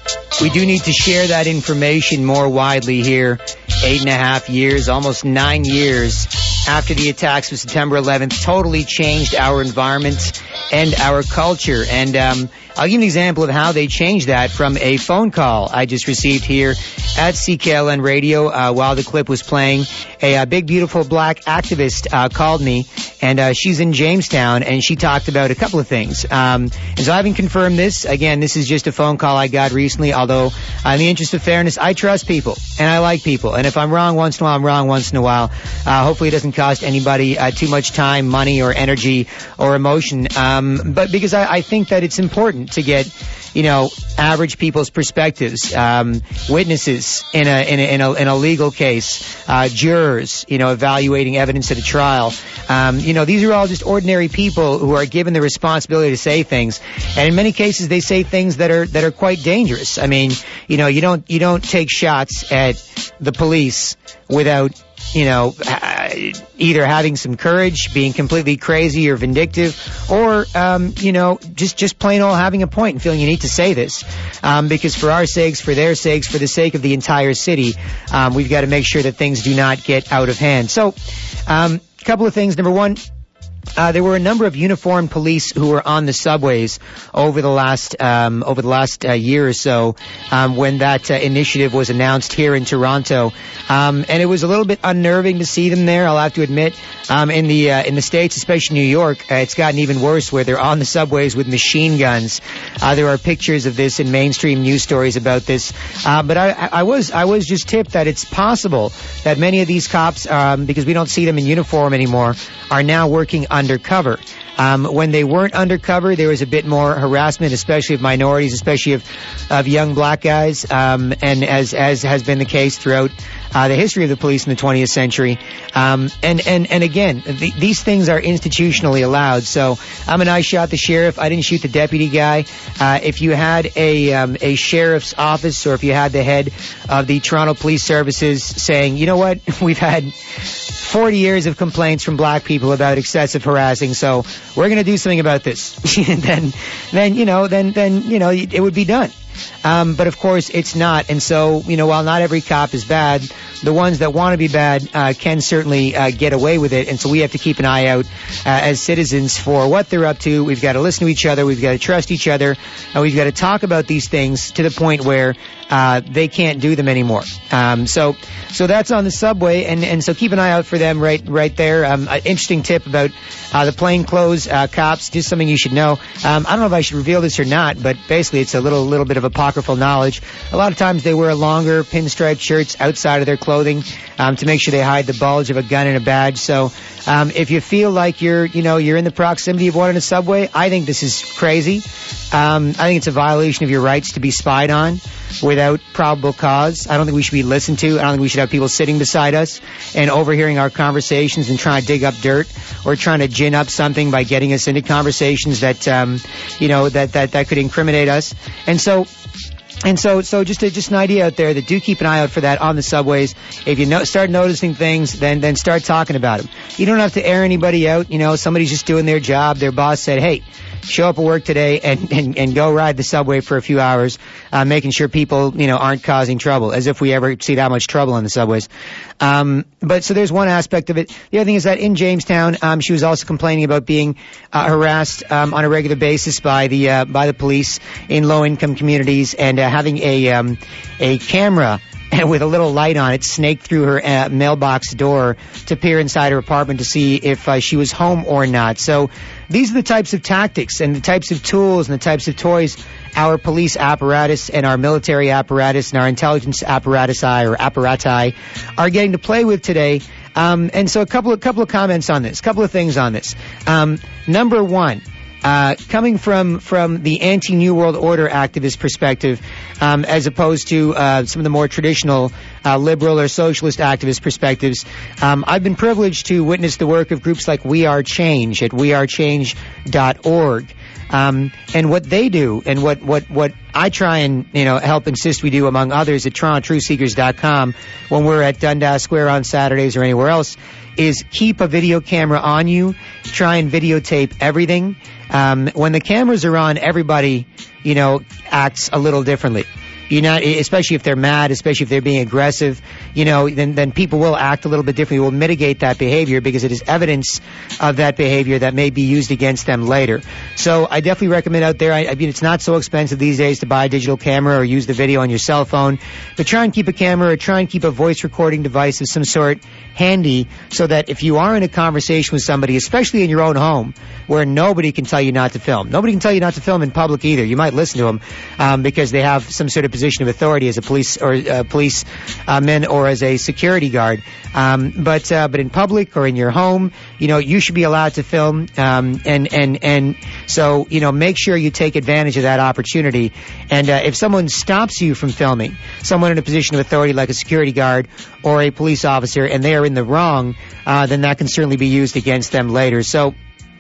[SPEAKER 2] we do need to share that information more widely here. Eight and a half years, almost nine years after the attacks of September eleventh, totally changed our environment and our culture. And um, I'll give you an example of how they changed that from a phone call I just received here at C K L N Radio uh, while the clip was playing. A, a big, beautiful black activist uh, called me, and uh, she's in Jamestown, and she talked about a couple of things. Um, and so I haven't confirmed this. Again, this is just a phone call I got recently, although uh, in the interest of fairness, I trust people, and I like people. And if I'm wrong once in a while, I'm wrong once in a while. Uh, hopefully it doesn't cost anybody uh, too much time, money, or energy, or emotion. Um, but because I, I think that it's important to get, you know, average people's perspectives, um, witnesses in a, in a, in a, in a legal case, uh, jurors, you know, evaluating evidence at a trial. Um, you know, these are all just ordinary people who are given the responsibility to say things. And in many cases, they say things that are, that are quite dangerous. I mean, you know, you don't, you don't take shots at the police without, you know, either having some courage, being completely crazy or vindictive, or, um, you know, just, just plain old having a point and feeling you need to say this. Um, because for our sakes, for their sakes, for the sake of the entire city, um, we've got to make sure that things do not get out of hand. So, um, a couple of things. Number one, Uh, there were a number of uniformed police who were on the subways over the last um, over the last uh, year or so um, when that uh, initiative was announced here in Toronto, um, and it was a little bit unnerving to see them there. I'll have to admit, um, in the uh, in the States, especially New York, uh, it's gotten even worse where they're on the subways with machine guns. Uh, there are pictures of this in mainstream news stories about this. Uh, but I, I was I was just tipped that it's possible that many of these cops, um, because we don't see them in uniform anymore, are now working undercover. Um, when they weren't undercover, there was a bit more harassment, especially of minorities, especially of, of young black guys, um, and as as has been the case throughout uh, the history of the police in the twentieth century. Um, and, and, and again, th- these things are institutionally allowed. So I'm an I shot the sheriff. I didn't shoot the deputy guy. Uh, if you had a um, a sheriff's office, or if you had the head of the Toronto Police Services saying, you know what, we've had forty years of complaints from black people about excessive harassing, so we're going to do something about this. then, then, you know, then, then, you know, it would be done. Um, but of course, it's not. And so, you know, while not every cop is bad, the ones that want to be bad uh, can certainly uh, get away with it. And so we have to keep an eye out uh, as citizens for what they're up to. We've got to listen to each other. We've got to trust each other. And we've got to talk about these things to the point where uh, they can't do them anymore. Um, so so that's on the subway. And, and so keep an eye out for them right right there. Um, an interesting tip about uh, the plainclothes uh, cops, just something you should know. Um, I don't know if I should reveal this or not, but basically it's a little little bit of apocryphal knowledge. A lot of times they wear longer pinstripe shirts outside of their clothing um, to make sure they hide the bulge of a gun and a badge. So um, if you feel like you're, you know, you're in the proximity of one in a subway, I think this is crazy. Um, I think it's a violation of your rights to be spied on without probable cause. I don't think we should be listened to. I don't think we should have people sitting beside us and overhearing our conversations and trying to dig up dirt or trying to gin up something by getting us into conversations that, um, you know, that, that, that could incriminate us. And so, And so, so just a, just an idea out there that do keep an eye out for that on the subways. If you no, start noticing things, then then start talking about them. You don't have to air anybody out. You know, somebody's just doing their job. Their boss said, "Hey, show up at work today and and, and go ride the subway for a few hours, uh, making sure people, you know, aren't causing trouble." As if we ever see that much trouble on the subways. Um, but so there's one aspect of it. The other thing is that in Jamestown, um, she was also complaining about being uh, harassed um, on a regular basis by the uh, by the police in low-income communities, and uh, having a um, a camera with a little light on it snaked through her uh, mailbox door to peer inside her apartment to see if uh, she was home or not. So these are the types of tactics and the types of tools and the types of toys our police apparatus and our military apparatus and our intelligence apparatus or apparati are getting to play with today. Um, and so a couple of couple of comments on this, a couple of things on this. Um, number one. Uh, coming from, from the anti-New World Order activist perspective, um, as opposed to uh, some of the more traditional uh, liberal or socialist activist perspectives, um, I've been privileged to witness the work of groups like We Are Change at we are change dot org. Um, and what they do, and what, what, what I try and, you know, help insist we do, among others, at Toronto Truth Seekers dot com when we're at Dundas Square on Saturdays or anywhere else, is keep a video camera on you, try and videotape everything. Um, when the cameras are on, everybody, you know, acts a little differently. You know, especially if they're mad, especially if they're being aggressive, you know, then, then people will act a little bit differently, will mitigate that behavior because it is evidence of that behavior that may be used against them later. So I definitely recommend out there, I, I mean, it's not so expensive these days to buy a digital camera or use the video on your cell phone, but try and keep a camera or try and keep a voice recording device of some sort handy so that if you are in a conversation with somebody, especially in your own home, where nobody can tell you not to film. Nobody can tell you not to film in public either. You might listen to them um, because they have some sort of position of authority as a police or uh, police uh, man or as a security guard. Um, but uh, but in public or in your home, you know, you should be allowed to film. Um, and and and so you know, make sure you take advantage of that opportunity. And uh, if someone stops you from filming, someone in a position of authority like a security guard or a police officer, and they are in the wrong, uh, then that can certainly be used against them later. So.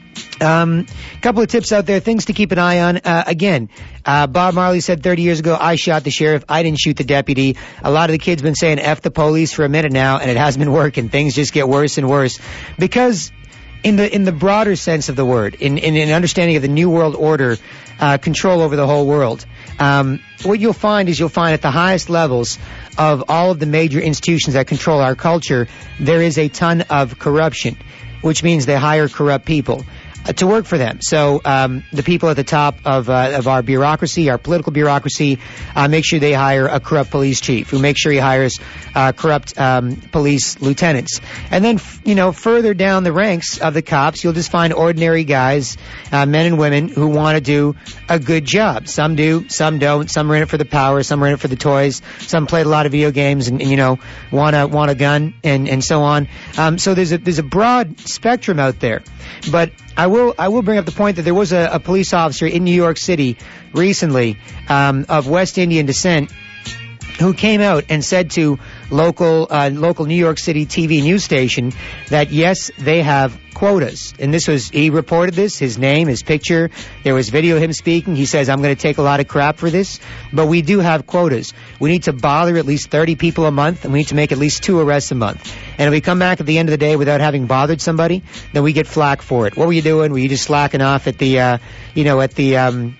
[SPEAKER 2] Um, a couple of tips out there, things to keep an eye on. Uh, again, uh, Bob Marley said thirty years ago, I shot the sheriff, I didn't shoot the deputy. A lot of the kids have been saying F the police for a minute now, and it hasn't been working. Things just get worse and worse. Because in the in the broader sense of the word, in, in an understanding of the New World Order, uh, control over the whole world, um, what you'll find is you'll find at the highest levels of all of the major institutions that control our culture, there is a ton of corruption, which means they hire corrupt people uh, to work for them. So um, the people at the top of uh, of our bureaucracy, our political bureaucracy, uh, make sure they hire a corrupt police chief, who makes sure he hires uh, corrupt um, police lieutenants. And then, f- you know, further down the ranks of the cops, you'll just find ordinary guys, uh, men and women, who want to do a good job. Some do, some don't. Some are in it for the power, some are in it for the toys. Some played a lot of video games and, and you know, want a want a gun and and so on. Um, so there's a there's a broad spectrum out there. But I will I will bring up the point that there was a, a police officer in New York City recently um, of West Indian descent who came out and said to local uh, local New York City T V news station that yes, they have quotas. And this was, he reported this, his name, his picture, there was video of him speaking. He says, I'm going to take a lot of crap for this, but we do have quotas. We need to bother at least thirty people a month, and we need to make at least two arrests a month. And if we come back at the end of the day without having bothered somebody, then we get flack for it. What were you doing? Were you just slacking off at the, uh, you know, at the, um,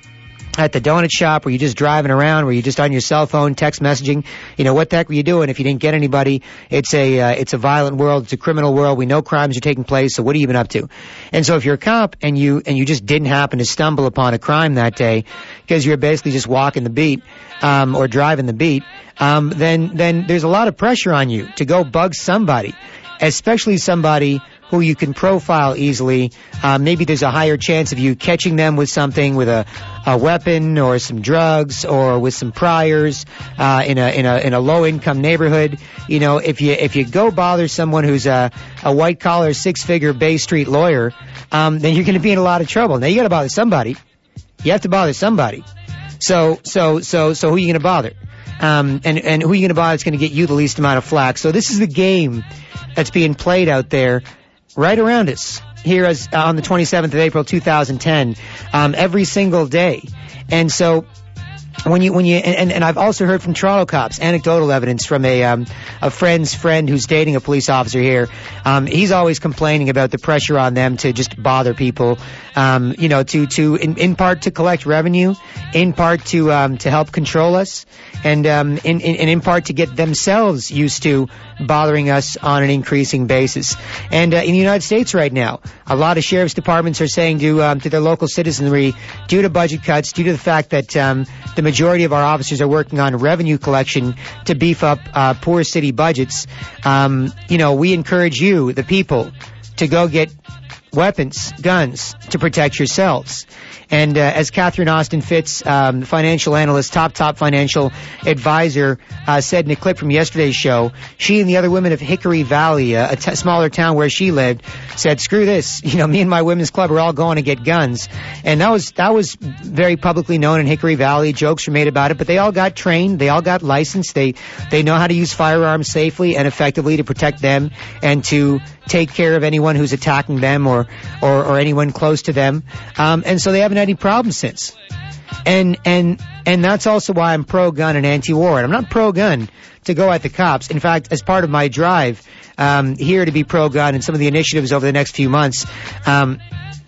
[SPEAKER 2] at the donut shop, were you just driving around, were you just on your cell phone, text messaging? You know, what the heck were you doing if you didn't get anybody? It's a, uh, it's a violent world, it's a criminal world, we know crimes are taking place, so what have you been up to? And so if you're a cop and you, and you just didn't happen to stumble upon a crime that day, because you're basically just walking the beat, um, or driving the beat, um, then, then there's a lot of pressure on you to go bug somebody, especially somebody who you can profile easily. Um, maybe there's a higher chance of you catching them with something, with a, a weapon or some drugs or with some priors, uh, in a, in a, in a low income neighborhood. You know, if you, if you go bother someone who's a, a white collar, six figure Bay Street lawyer, um, then you're going to be in a lot of trouble. Now you got to bother somebody. You have to bother somebody. So, so, so, so who are you going to bother? Um, and, and who are you going to bother that's going to get you the least amount of flack? So this is the game that's being played out there right around us here as uh, on the twenty-seventh of April, two thousand ten, um, every single day. And so when you, when you, and, and I've also heard from Toronto cops, anecdotal evidence from a, um, a friend's friend who's dating a police officer here. Um, he's always complaining about the pressure on them to just bother people, um, you know, to, to, in, in part to collect revenue, in part to, um, to help control us, and, um, in, in, and in part to get themselves used to bothering us on an increasing basis. And, uh, in the United States right now, a lot of sheriff's departments are saying to, um, to their local citizenry, due to budget cuts, due to the fact that, um, the majority of our officers are working on revenue collection to beef up, uh, poor city budgets, um, you know, we encourage you, the people, to go get weapons, guns, to protect yourselves. And uh, as Catherine Austin Fitz, um, financial analyst, top, top financial advisor, uh, said in a clip from yesterday's show, she and the other women of Hickory Valley, uh, a t- smaller town where she lived, said, screw this. You know, me and my women's club are all going to get guns. And that was, that was very publicly known in Hickory Valley. Jokes were made about it, but they all got trained. They all got licensed. They, they know how to use firearms safely and effectively to protect them and to take care of anyone who's attacking them or, or, or anyone close to them. Um, and so they haven't had any problems since. And, and, and that's also why I'm pro-gun and anti-war. And I'm not pro-gun to go at the cops. In fact, as part of my drive, um, here to be pro-gun and some of the initiatives over the next few months, um,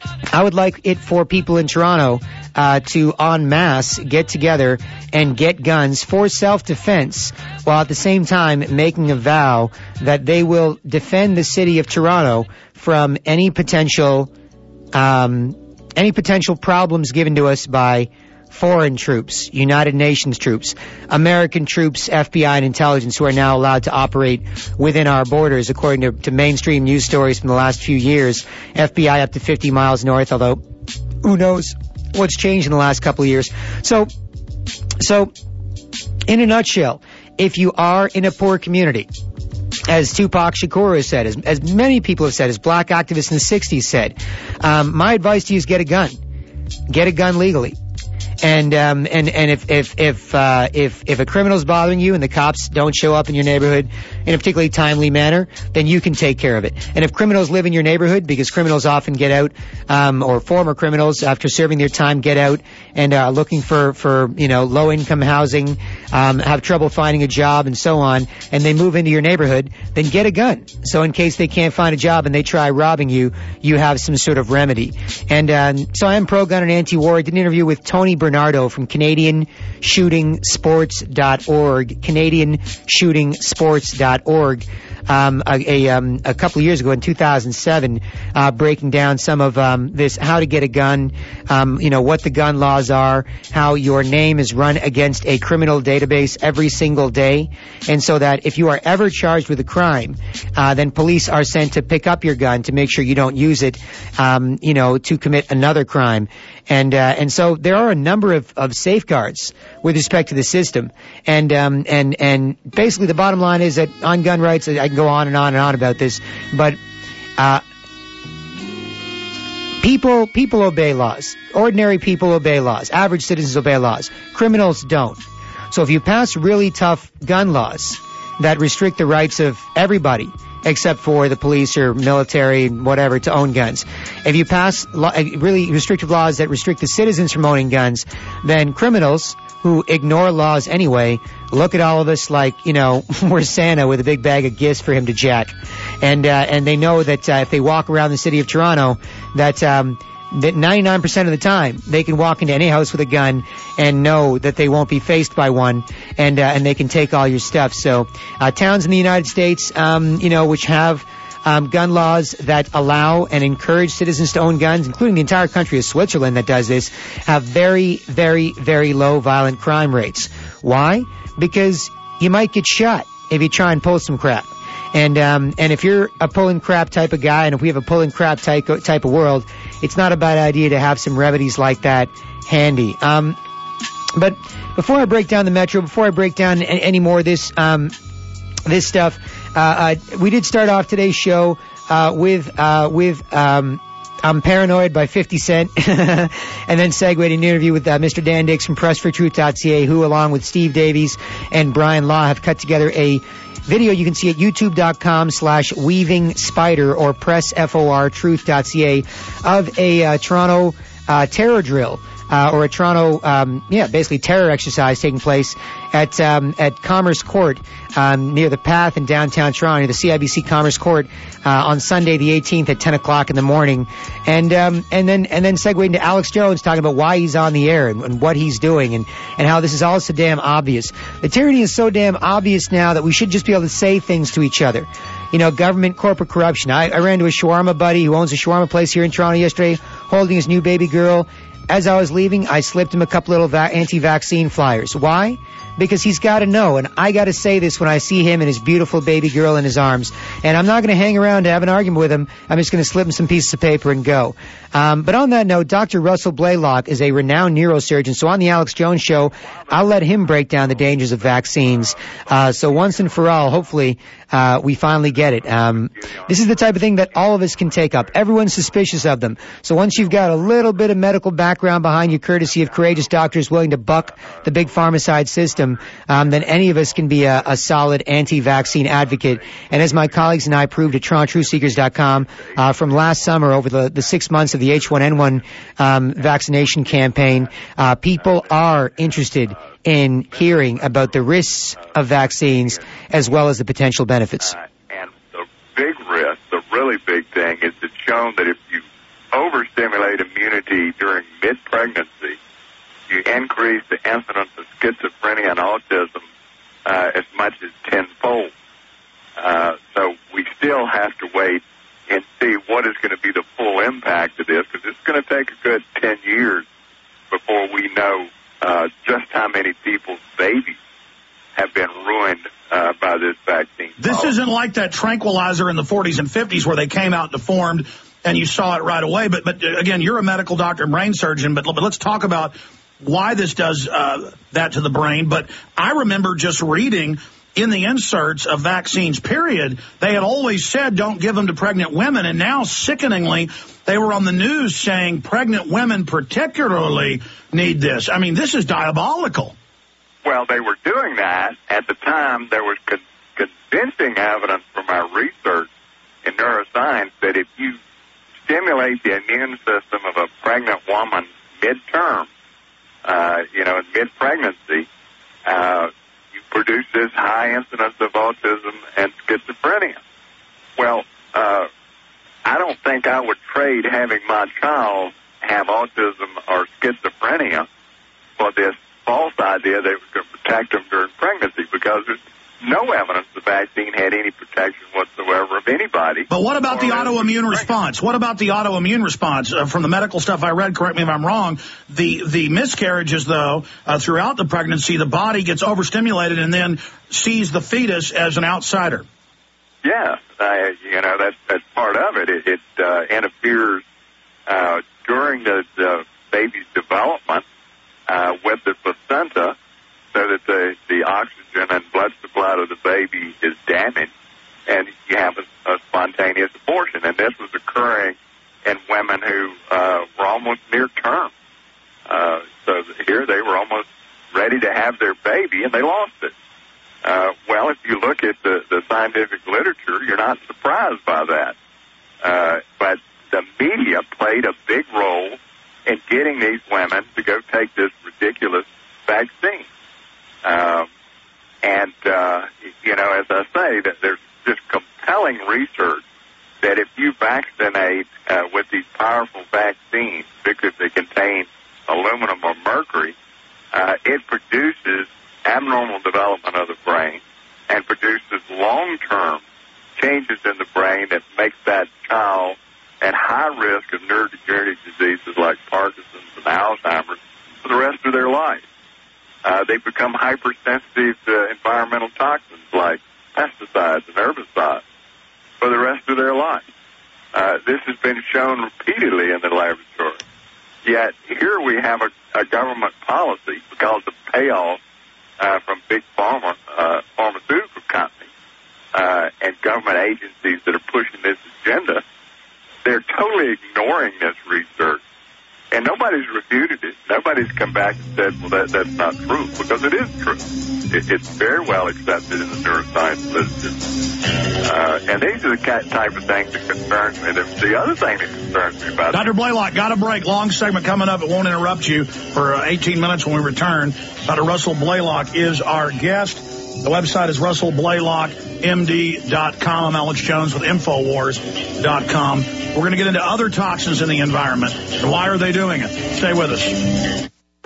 [SPEAKER 2] I would like it for people in Toronto, uh, to en masse get together and get guns for self-defense, while at the same time making a vow that they will defend the city of Toronto from any potential, um, any potential problems given to us by foreign troops, United Nations troops, American troops, F B I and intelligence who are now allowed to operate within our borders, according to, to mainstream news stories from the last few years. F B I up to fifty miles north, although who knows what's changed in the last couple of years. So, so in a nutshell, if you are in a poor community, as Tupac Shakur has said, as, as many people have said, as black activists in the sixties said, um, my advice to you is get a gun. Get a gun legally. And, um, and, and if, if, if, uh, if, if a criminal's bothering you and the cops don't show up in your neighborhood in a particularly timely manner, then you can take care of it. And if criminals live in your neighborhood, because criminals often get out, um, or former criminals after serving their time get out and, uh, looking for, for, you know, low income housing, um, have trouble finding a job and so on, and they move into your neighborhood, then get a gun. So in case they can't find a job and they try robbing you, you have some sort of remedy. And, um, so I am pro-gun and anti-war. I did an interview with Tony Bernardo from Canadian Shooting Sports dot org, Canadian Shooting Sports dot org, um, a, a, um, a couple of years ago in two thousand seven, uh, breaking down some of um, this, how to get a gun, um, you know, what the gun laws are, how your name is run against a criminal database every single day, and so that if you are ever charged with a crime, uh, then police are sent to pick up your gun to make sure you don't use it, um, you know, to commit another crime. And, uh, and so there are a number of, of safeguards with respect to the system. And, um, and, and basically the bottom line is that on gun rights, I can go on and on and on about this, but, uh, people, people obey laws. Ordinary people obey laws. Average citizens obey laws. Criminals don't. So if you pass really tough gun laws that restrict the rights of everybody, except for the police or military, whatever, to own guns. If you pass lo- really restrictive laws that restrict the citizens from owning guns, then criminals who ignore laws anyway look at all of us like, you know, we're Santa with a big bag of gifts for him to jack. And, uh, and they know that uh, if they walk around the city of Toronto, that, um, that ninety-nine percent of the time they can walk into any house with a gun and know that they won't be faced by one, and uh, and they can take all your stuff. So uh, towns in the United States, um, you know, which have um, gun laws that allow and encourage citizens to own guns, including the entire country of Switzerland that does this, have very, very, very low violent crime rates. Why? Because you might get shot if you try and pull some crap. And um, and if you're a pulling crap type of guy, and if we have a pulling crap type type of world, it's not a bad idea to have some remedies like that handy. Um, but before I break down the Metro, before I break down any, any more of this um, this stuff, uh, uh, we did start off today's show uh, with uh, with um, I'm Paranoid by fifty Cent, and then segued into an interview with uh, Mister Dan Dix from press for truth dot c a, who, along with Steve Davies and Brian Law, have cut together a video you can see at youtube.com slash weaving spider or press for truth dot c a of a uh, Toronto uh, terror drill uh, or a Toronto, um, yeah, basically terror exercise taking place at um, at Commerce Court um, near the Path in downtown Toronto, near the C I B C Commerce Court uh, on Sunday the eighteenth at ten o'clock in the morning, and um, and then and then segue into Alex Jones talking about why he's on the air and, and what he's doing and, and how this is all so damn obvious. The tyranny is so damn obvious now that we should just be able to say things to each other. You know, government, corporate corruption. I, I ran into a shawarma buddy who owns a shawarma place here in Toronto yesterday, holding his new baby girl. As I was leaving, I slipped him a couple little va- anti-vaccine flyers. Why? Because he's got to know, and I got to say this when I see him and his beautiful baby girl in his arms. And I'm not going to hang around to have an argument with him. I'm just going to slip him some pieces of paper and go. Um, but on that note, Doctor Russell Blaylock is a renowned neurosurgeon. So on the Alex Jones Show, I'll let him break down the dangers of vaccines. Uh, so once and for all, hopefully, uh, we finally get it. Um, this is the type of thing that all of us can take up. Everyone's suspicious of them. So once you've got a little bit of medical background behind you, courtesy of courageous doctors willing to buck the big pharmacide system, um, then any of us can be a, a solid anti-vaccine advocate. And as my colleagues and I proved at Toronto Truth Seekers dot com uh, from last summer over the, the six months of the H one N one um, vaccination campaign, uh, people are interested in hearing about the risks of vaccines as well as the potential benefits.
[SPEAKER 5] Uh, and the big risk, the really big thing, is it's shown that if you overstimulate immunity during mid-pregnancy, you increase the incidence of schizophrenia and autism uh, as much as tenfold. Uh, so we still have to wait and see what is going to be the full impact of this, because it's going to take a good ten years before we know uh, just how many people's babies have been ruined uh, by this vaccine.
[SPEAKER 4] This policy. Isn't like that tranquilizer in the forties and fifties where they came out deformed and you saw it right away. But, but again, you're a medical doctor and brain surgeon, but, but let's talk about why this does uh, that to the brain. But I remember just reading in the inserts of vaccines, period, they had always said don't give them to pregnant women, and now, sickeningly, they were on the news saying pregnant women particularly need this. I mean, this is diabolical.
[SPEAKER 5] Well, they were doing that. At the time, there was con- convincing evidence from our research in neuroscience that if you stimulate the immune system of a pregnant woman midterm, uh, you know, in mid-pregnancy, uh, you produce this high incidence of autism and schizophrenia. Well, uh, I don't think I would trade having my child have autism or schizophrenia for this false idea that it was going to protect them during pregnancy, because there's no evidence the vaccine had any protection whatsoever of anybody.
[SPEAKER 4] But what about the autoimmune response? What about the autoimmune response? Uh, from the medical stuff I read, correct me if I'm wrong, the, the miscarriages, though, uh, throughout the pregnancy, the body gets overstimulated and then sees the fetus as an outsider.
[SPEAKER 5] Yeah, uh, you know, that's, that's part of it. It, it uh, interferes uh, during the, the baby's development uh, with the placenta, so that the, the oxygen and blood supply to the baby is damaged, and you have a, a spontaneous abortion. And this was occurring in women who uh, were almost near term. Uh, so here they were almost ready to have their baby, and they lost it. Uh, well, if you look at the, the scientific literature, you're not surprised by that. Uh, but the media played a big role in getting these women to go take this ridiculous vaccine. Um, and, uh, you know, as I say, that there's just compelling research that if you vaccinate uh, with these powerful vaccines, because they contain aluminum or mercury, uh, it produces abnormal development of the brain and produces long-term changes in the brain that makes that child at high risk of neurodegenerative diseases like Parkinson's and Alzheimer's for the rest of their life. Uh, they become hypersensitive to environmental toxins like pesticides and herbicides for the rest of their life. Uh, this has been shown repeatedly in the laboratory. Yet here we have a, a government policy because of payoff uh, from big pharma, uh, pharmaceutical companies uh, and government agencies that are pushing this agenda. They're totally ignoring this research, and nobody's refuted it. Nobody's come back and said, well, that, that's not true, because it is true. It, it's very well accepted in the neuroscience literature. Uh, and these are the type of things that concerns me. The, the other thing that concerns me about
[SPEAKER 4] Doctor Blaylock, got a break. Long segment coming up. It won't interrupt you for uh, eighteen minutes when we return. Doctor Russell Blaylock is our guest. The website is russell blaylock m d dot com. I'm Alex Jones with infowars dot com. We're going to get into other toxins in the environment. And why are they doing it? Stay with us.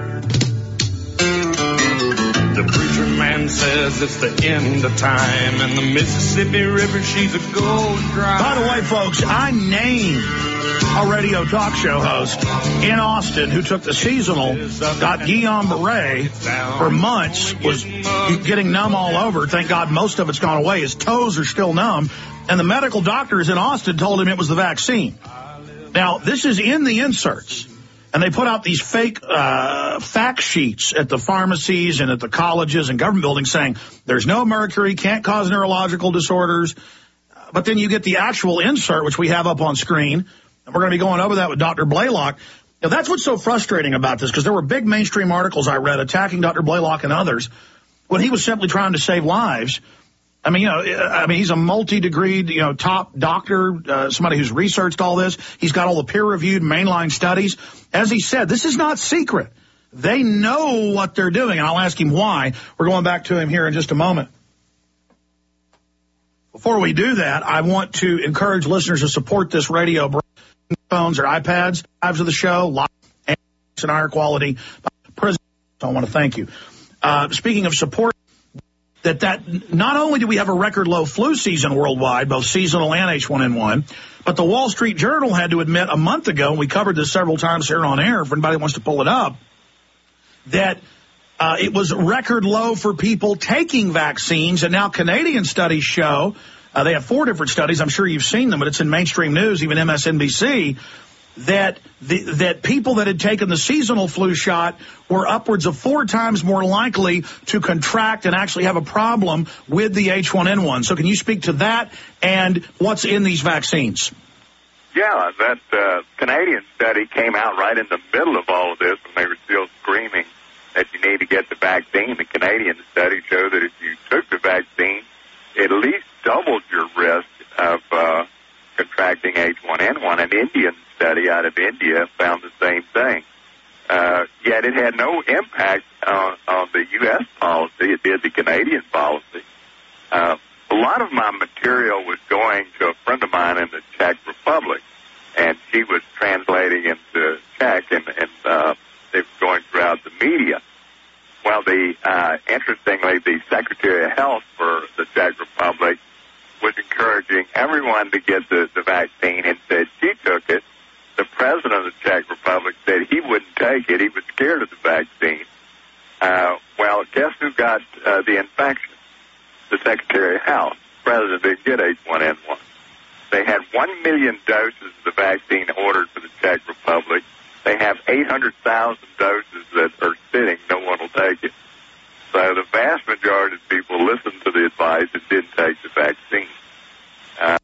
[SPEAKER 6] The preacher man says it's the end of time, and the Mississippi River, she's a gold dry.
[SPEAKER 4] By the way, folks, I named a radio talk show host in Austin who took the seasonal, got Guillain-Barré for months, was getting numb all over. Thank God most of it's gone away. His toes are still numb. And the medical doctors in Austin told him it was the vaccine. Now, this is in the inserts. And they put out these fake uh, fact sheets at the pharmacies and at the colleges and government buildings saying there's no mercury, can't cause neurological disorders. But then you get the actual insert, which we have up on screen. And we're going to be going over that with Doctor Blaylock. Now, that's what's so frustrating about this, because there were big mainstream articles I read attacking Doctor Blaylock and others when he was simply trying to save lives. I mean, you know, I mean, he's a multi-degreed, you know, top doctor, uh, somebody who's researched all this. He's got all the peer-reviewed mainline studies. As he said, this is not secret. They know what they're doing, and I'll ask him why. We're going back to him here in just a moment. Before we do that, I want to encourage listeners to support this radio. Phones or iPads, lives of the show, live and higher quality. So I want to thank you. Uh, speaking of support, that that not only do we have a record low flu season worldwide, both seasonal and H one N one, but the Wall Street Journal had to admit a month ago, and we covered this several times here on air, if anybody wants to pull it up, that uh, it was record low for people taking vaccines, and now Canadian studies show, uh, they have four different studies, I'm sure you've seen them, but it's in mainstream news, even M S N B C, that the, that people that had taken the seasonal flu shot were upwards of four times more likely to contract and actually have a problem with the H one N one. So can you speak to that and what's in these vaccines?
[SPEAKER 5] Yeah, that uh, Canadian study came out right in the middle of all of this when they were still screaming that you need to get the vaccine. The Canadian study showed that if you took the vaccine, it at least doubled your risk of uh, contracting H one N one. An Indian study out of India found the same thing. Uh, yet it had no impact on, on the U S policy. It did the Canadian policy. Uh, a lot of my material was going to a friend of mine in the Czech Republic, and she was translating into Czech, and, and uh, it was going throughout the media. Well, the uh, interestingly, the Secretary of Health for the Czech Republic was encouraging everyone to get the, the vaccine, and said she took it. The president of the Czech Republic said he wouldn't take it. He was scared of the vaccine. Uh, well, guess who got uh, the infection? The Secretary of Health. The president didn't get H one N one. They had one million doses of the vaccine ordered for the Czech Republic. They have eight hundred thousand doses that are sitting. No one will take it. So the vast majority of people listened to the advice and didn't take the vaccine. Uh,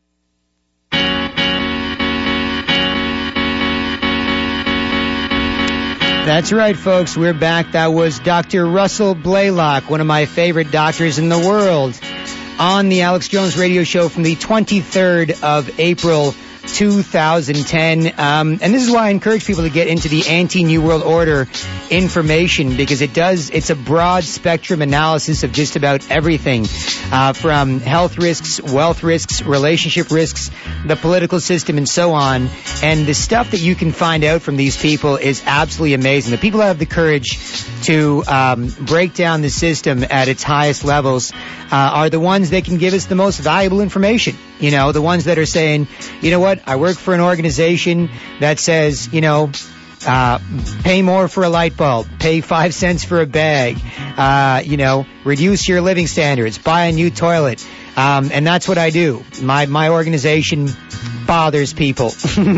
[SPEAKER 2] That's right, folks. We're back. That was Doctor Russell Blaylock, one of my favorite doctors in the world, on the Alex Jones radio show from the twenty-third of April two thousand ten. Um, and this is why I encourage people to get into the anti-New World Order information, because it does, it's a broad spectrum analysis of just about everything, uh, from health risks, wealth risks, relationship risks, the political system, and so on. And the stuff that you can find out from these people is absolutely amazing. The people that have the courage to um, break down the system at its highest levels uh, are the ones that can give us the most valuable information. You know, the ones that are saying, you know what, I work for an organization that says, you know, uh, pay more for a light bulb, pay five cents for a bag, uh, you know, reduce your living standards, buy a new toilet. Um, and that's what I do. My, my organization bothers people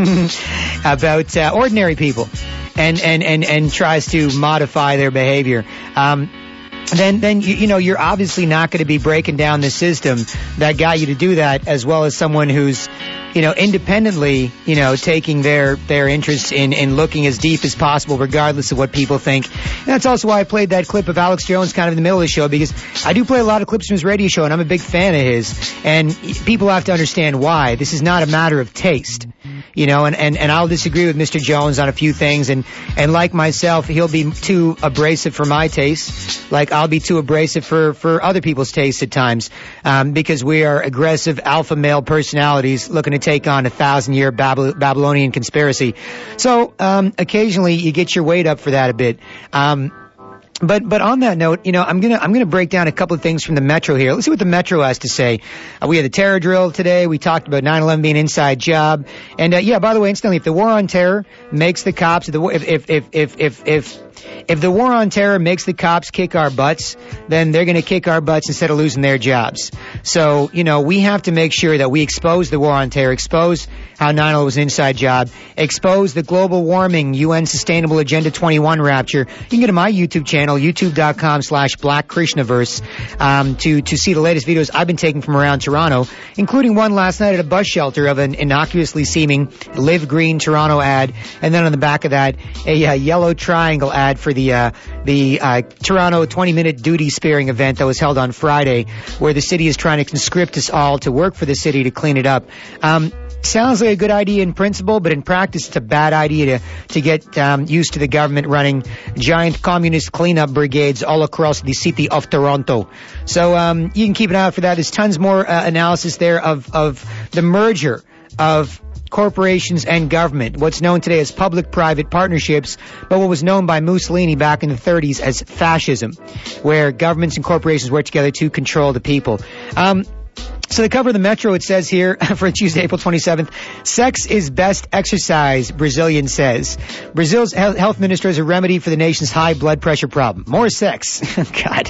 [SPEAKER 2] about, uh, ordinary people and, and, and, and tries to modify their behavior. Um, then, then, you, you know, you're obviously not going to be breaking down the system that got you to do that, as well as someone who's, you know, independently, you know, taking their, their interest in, in looking as deep as possible, regardless of what people think. And that's also why I played that clip of Alex Jones kind of in the middle of the show, because I do play a lot of clips from his radio show, and I'm a big fan of his. And people have to understand why. This is not a matter of taste. You know, and, and, and I'll disagree with Mister Jones on a few things, and, and like myself, he'll be too abrasive for my taste, like I'll be too abrasive for, for other people's tastes at times, um, because we are aggressive alpha male personalities looking to take on a thousand year Babylon, Babylonian conspiracy. So, um, occasionally you get your weight up for that a bit. Um, But but on that note, you know, I'm gonna I'm gonna break down a couple of things from the Metro here. Let's see what the Metro has to say. Uh, we had the terror drill today. We talked about nine eleven being an inside job. And uh, yeah, by the way, incidentally, if the war on terror makes the cops, if the if if if if if, if If the war on terror makes the cops kick our butts, then they're going to kick our butts instead of losing their jobs. So, you know, we have to make sure that we expose the war on terror, expose how nine eleven was an inside job, expose the global warming U N Sustainable Agenda twenty-one rapture. You can go to my YouTube channel, youtube.com slash Black Krishnaverse, um, to, to see the latest videos I've been taking from around Toronto, including one last night at a bus shelter of an innocuously seeming Live Green Toronto ad, and then on the back of that, a uh, yellow triangle ad for the uh, the uh, Toronto twenty-minute duty sparing event that was held on Friday, where the city is trying to conscript us all to work for the city to clean it up. Um, sounds like a good idea in principle, but in practice it's a bad idea to, to get um, used to the government running giant communist cleanup brigades all across the city of Toronto. So um, you can keep an eye out for that. There's tons more uh, analysis there of, of the merger of corporations and government, what's known today as public-private partnerships, but what was known by Mussolini back in the thirties as fascism, where governments and corporations work together to control the people. Um, So the cover of the Metro, it says here, for Tuesday, April twenty-seventh, sex is best exercise, Brazilian says. Brazil's health minister has a remedy for the nation's high blood pressure problem. More sex. God.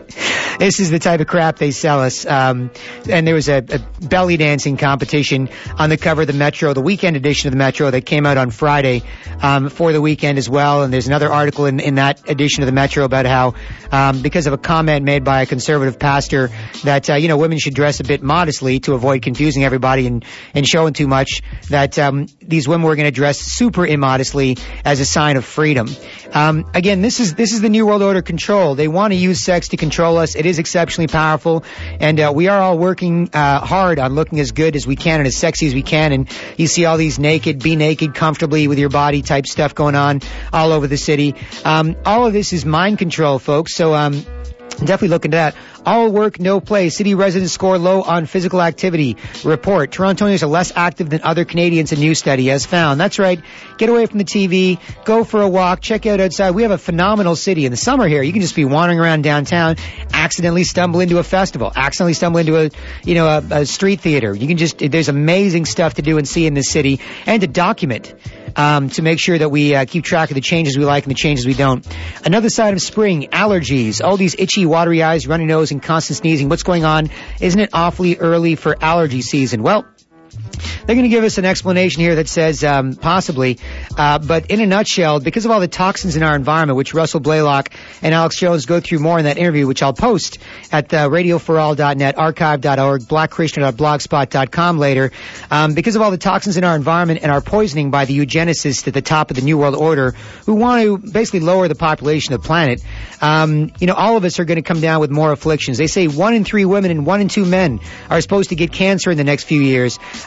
[SPEAKER 2] This is the type of crap they sell us. Um, and there was a, a belly dancing competition on the cover of the Metro, the weekend edition of the Metro that came out on Friday um, for the weekend as well. And there's another article in, in that edition of the Metro about how, um, because of a comment made by a conservative pastor that, uh, you know, women should dress a bit modestly to avoid confusing everybody and, and showing too much, that um, these women were going to dress super immodestly as a sign of freedom. Um, again, this is this is the New World Order control. They want to use sex to control us. It is exceptionally powerful, and uh, we are all working uh, hard on looking as good as we can and as sexy as we can. And you see all these naked, be naked comfortably with your body type stuff going on all over the city. Um, all of this is mind control, folks. So um, definitely look into that. All work, no play. City residents score low on physical activity. Report. Torontonians are less active than other Canadians, a new study has found. That's right. Get away from the T V. Go for a walk. Check out outside. We have a phenomenal city. In the summer here, you can just be wandering around downtown, accidentally stumble into a festival, accidentally stumble into a, you know, a, a street theater. You can just, there's amazing stuff to do and see in this city, and to document, um, to make sure that we uh, keep track of the changes we like and the changes we don't. Another side of spring, allergies. All these itchy, watery eyes, runny nose, and constant sneezing. What's going on? Isn't it awfully early for allergy season? Well, they're going to give us an explanation here that says um, possibly, uh, but in a nutshell, because of all the toxins in our environment, which Russell Blaylock and Alex Jones go through more in that interview, which I'll post at uh, radio for all dot net, archive dot org, black krishna dot blogspot dot com later, um, because of all the toxins in our environment and our poisoning by the eugenicists at the top of the New World Order, who want to basically lower the population of the planet, um, you know, all of us are going to come down with more afflictions. They say one in three women and one in two men are supposed to get cancer in the next few years. Uh, that's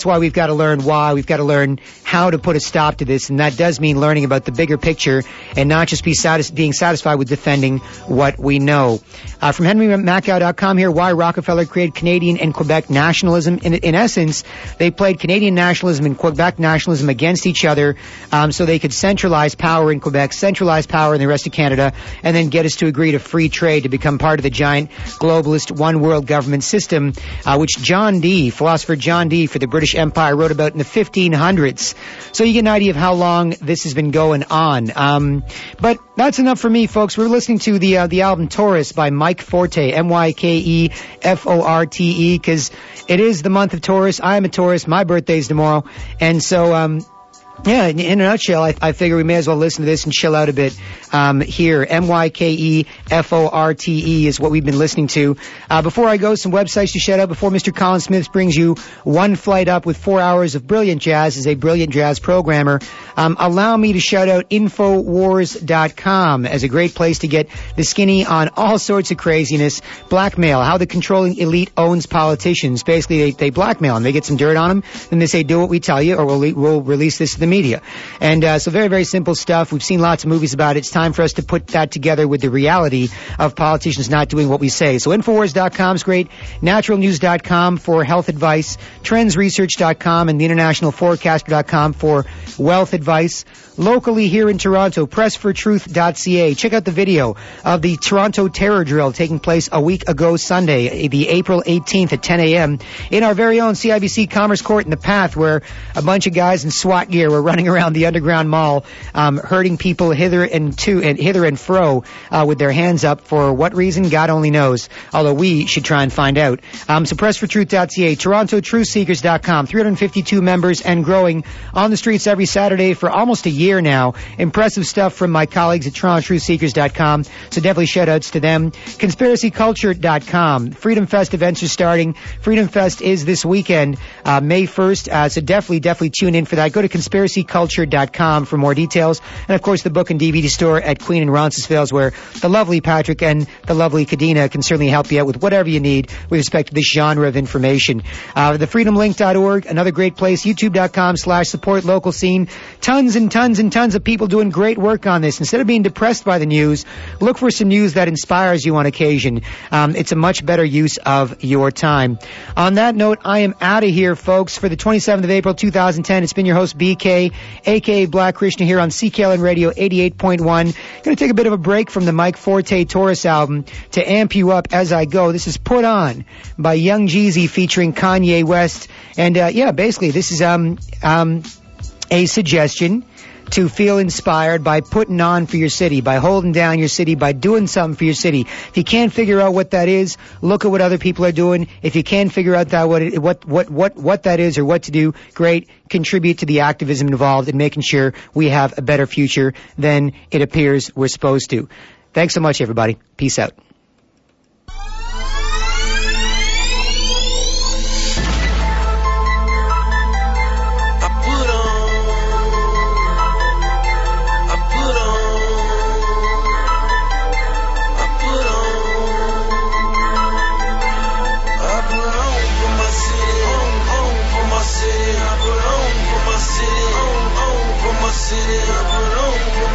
[SPEAKER 2] that's why we've got to learn why. We've got to learn how to put a stop to this, and that does mean learning about the bigger picture and not just be satis- being satisfied with defending what we know. Uh, from Henry Macau dot com here, why Rockefeller created Canadian and Quebec nationalism. In, in essence, they played Canadian nationalism and Quebec nationalism against each other um, so they could centralize power in Quebec, centralize power in the rest of Canada, and then get us to agree to free trade to become part of the giant globalist one world government system, uh, which John Dee, philosopher John Dee for the British Empire, wrote about in the fifteen hundreds. So you get an idea of how long this has been going on. Um, but that's enough for me, folks. We're listening to the uh, the album Taurus by Mike Forte, M Y K E F O R T E, because it is the month of Taurus. I am a Taurus. My birthday's tomorrow. And so, um, yeah, in, in a nutshell, I, I figure we may as well listen to this and chill out a bit um, here. M Y K E F O R T E is what we've been listening to. Uh, before I go, some websites to shout out. Before Mister Colin Smith brings you One Flight Up with four hours of brilliant jazz as a brilliant jazz programmer, um, allow me to shout out Infowars dot com as a great place to get the skinny on all sorts of craziness. Blackmail, how the controlling elite owns politicians. Basically, they, they blackmail them. They get some dirt on them, then they say, do what we tell you, or we'll, we'll release this to the media. And uh, so very, very simple stuff. We've seen lots of movies about it. It's time for us to put that together with the reality of politicians not doing what we say. So Infowars dot com is great. Natural News dot com for health advice. Trends Research dot com and the International Forecaster dot com for wealth advice. Locally here in Toronto, Press for Truth dot C A. Check out the video of the Toronto terror drill taking place a week ago Sunday, the April eighteenth at ten a.m. in our very own C I B C Commerce Court in the Path, where a bunch of guys in SWAT gear were running around the underground mall, um, herding people hither and to and hither and fro uh, with their hands up. For what reason, God only knows. Although we should try and find out. Um, so Press for Truth dot C A, Toronto Truth Seekers dot com, three hundred fifty-two members and growing on the streets every Saturday for almost a year now. Impressive stuff from my colleagues at Toronto Truth Seekers dot com. So definitely shout outs to them. Conspiracy Culture dot com. Freedom Fest events are starting. Freedom Fest is this weekend, uh, May first. Uh, so definitely, definitely tune in for that. Go to Conspiracy Culture dot com for more details. And of course, the book and D V D store at Queen and Roncesvalles, where the lovely Patrick and the lovely Kadena can certainly help you out with whatever you need with respect to this genre of information. Uh, the freedom link dot org, another great place. YouTube dot com slash support local scene. Tons and tons and tons of people doing great work on this. Instead of being depressed by the news, look for some news that inspires you on occasion. Um, it's a much better use of your time. On that note, I am out of here, folks, for the twenty-seventh of April, two thousand ten. It's been your host, B K, a k a. Black Krishna, here on C K L N Radio eighty-eight point one. Going to take a bit of a break from the Mike Forte Taurus album to amp you up as I go. This is Put On by Young Jeezy featuring Kanye West. And, uh, yeah, basically, this is um um a suggestion to feel inspired by putting on for your city, by holding down your city, by doing something for your city. If you can't figure out what that is, look at what other people are doing. If you can figure out that what it, what what what what that is or what to do, great. Contribute to the activism involved in making sure we have a better future than it appears we're supposed to. Thanks so much, everybody. Peace out.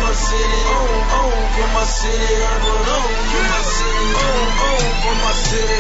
[SPEAKER 7] City, I put on for my city, on, on for my city.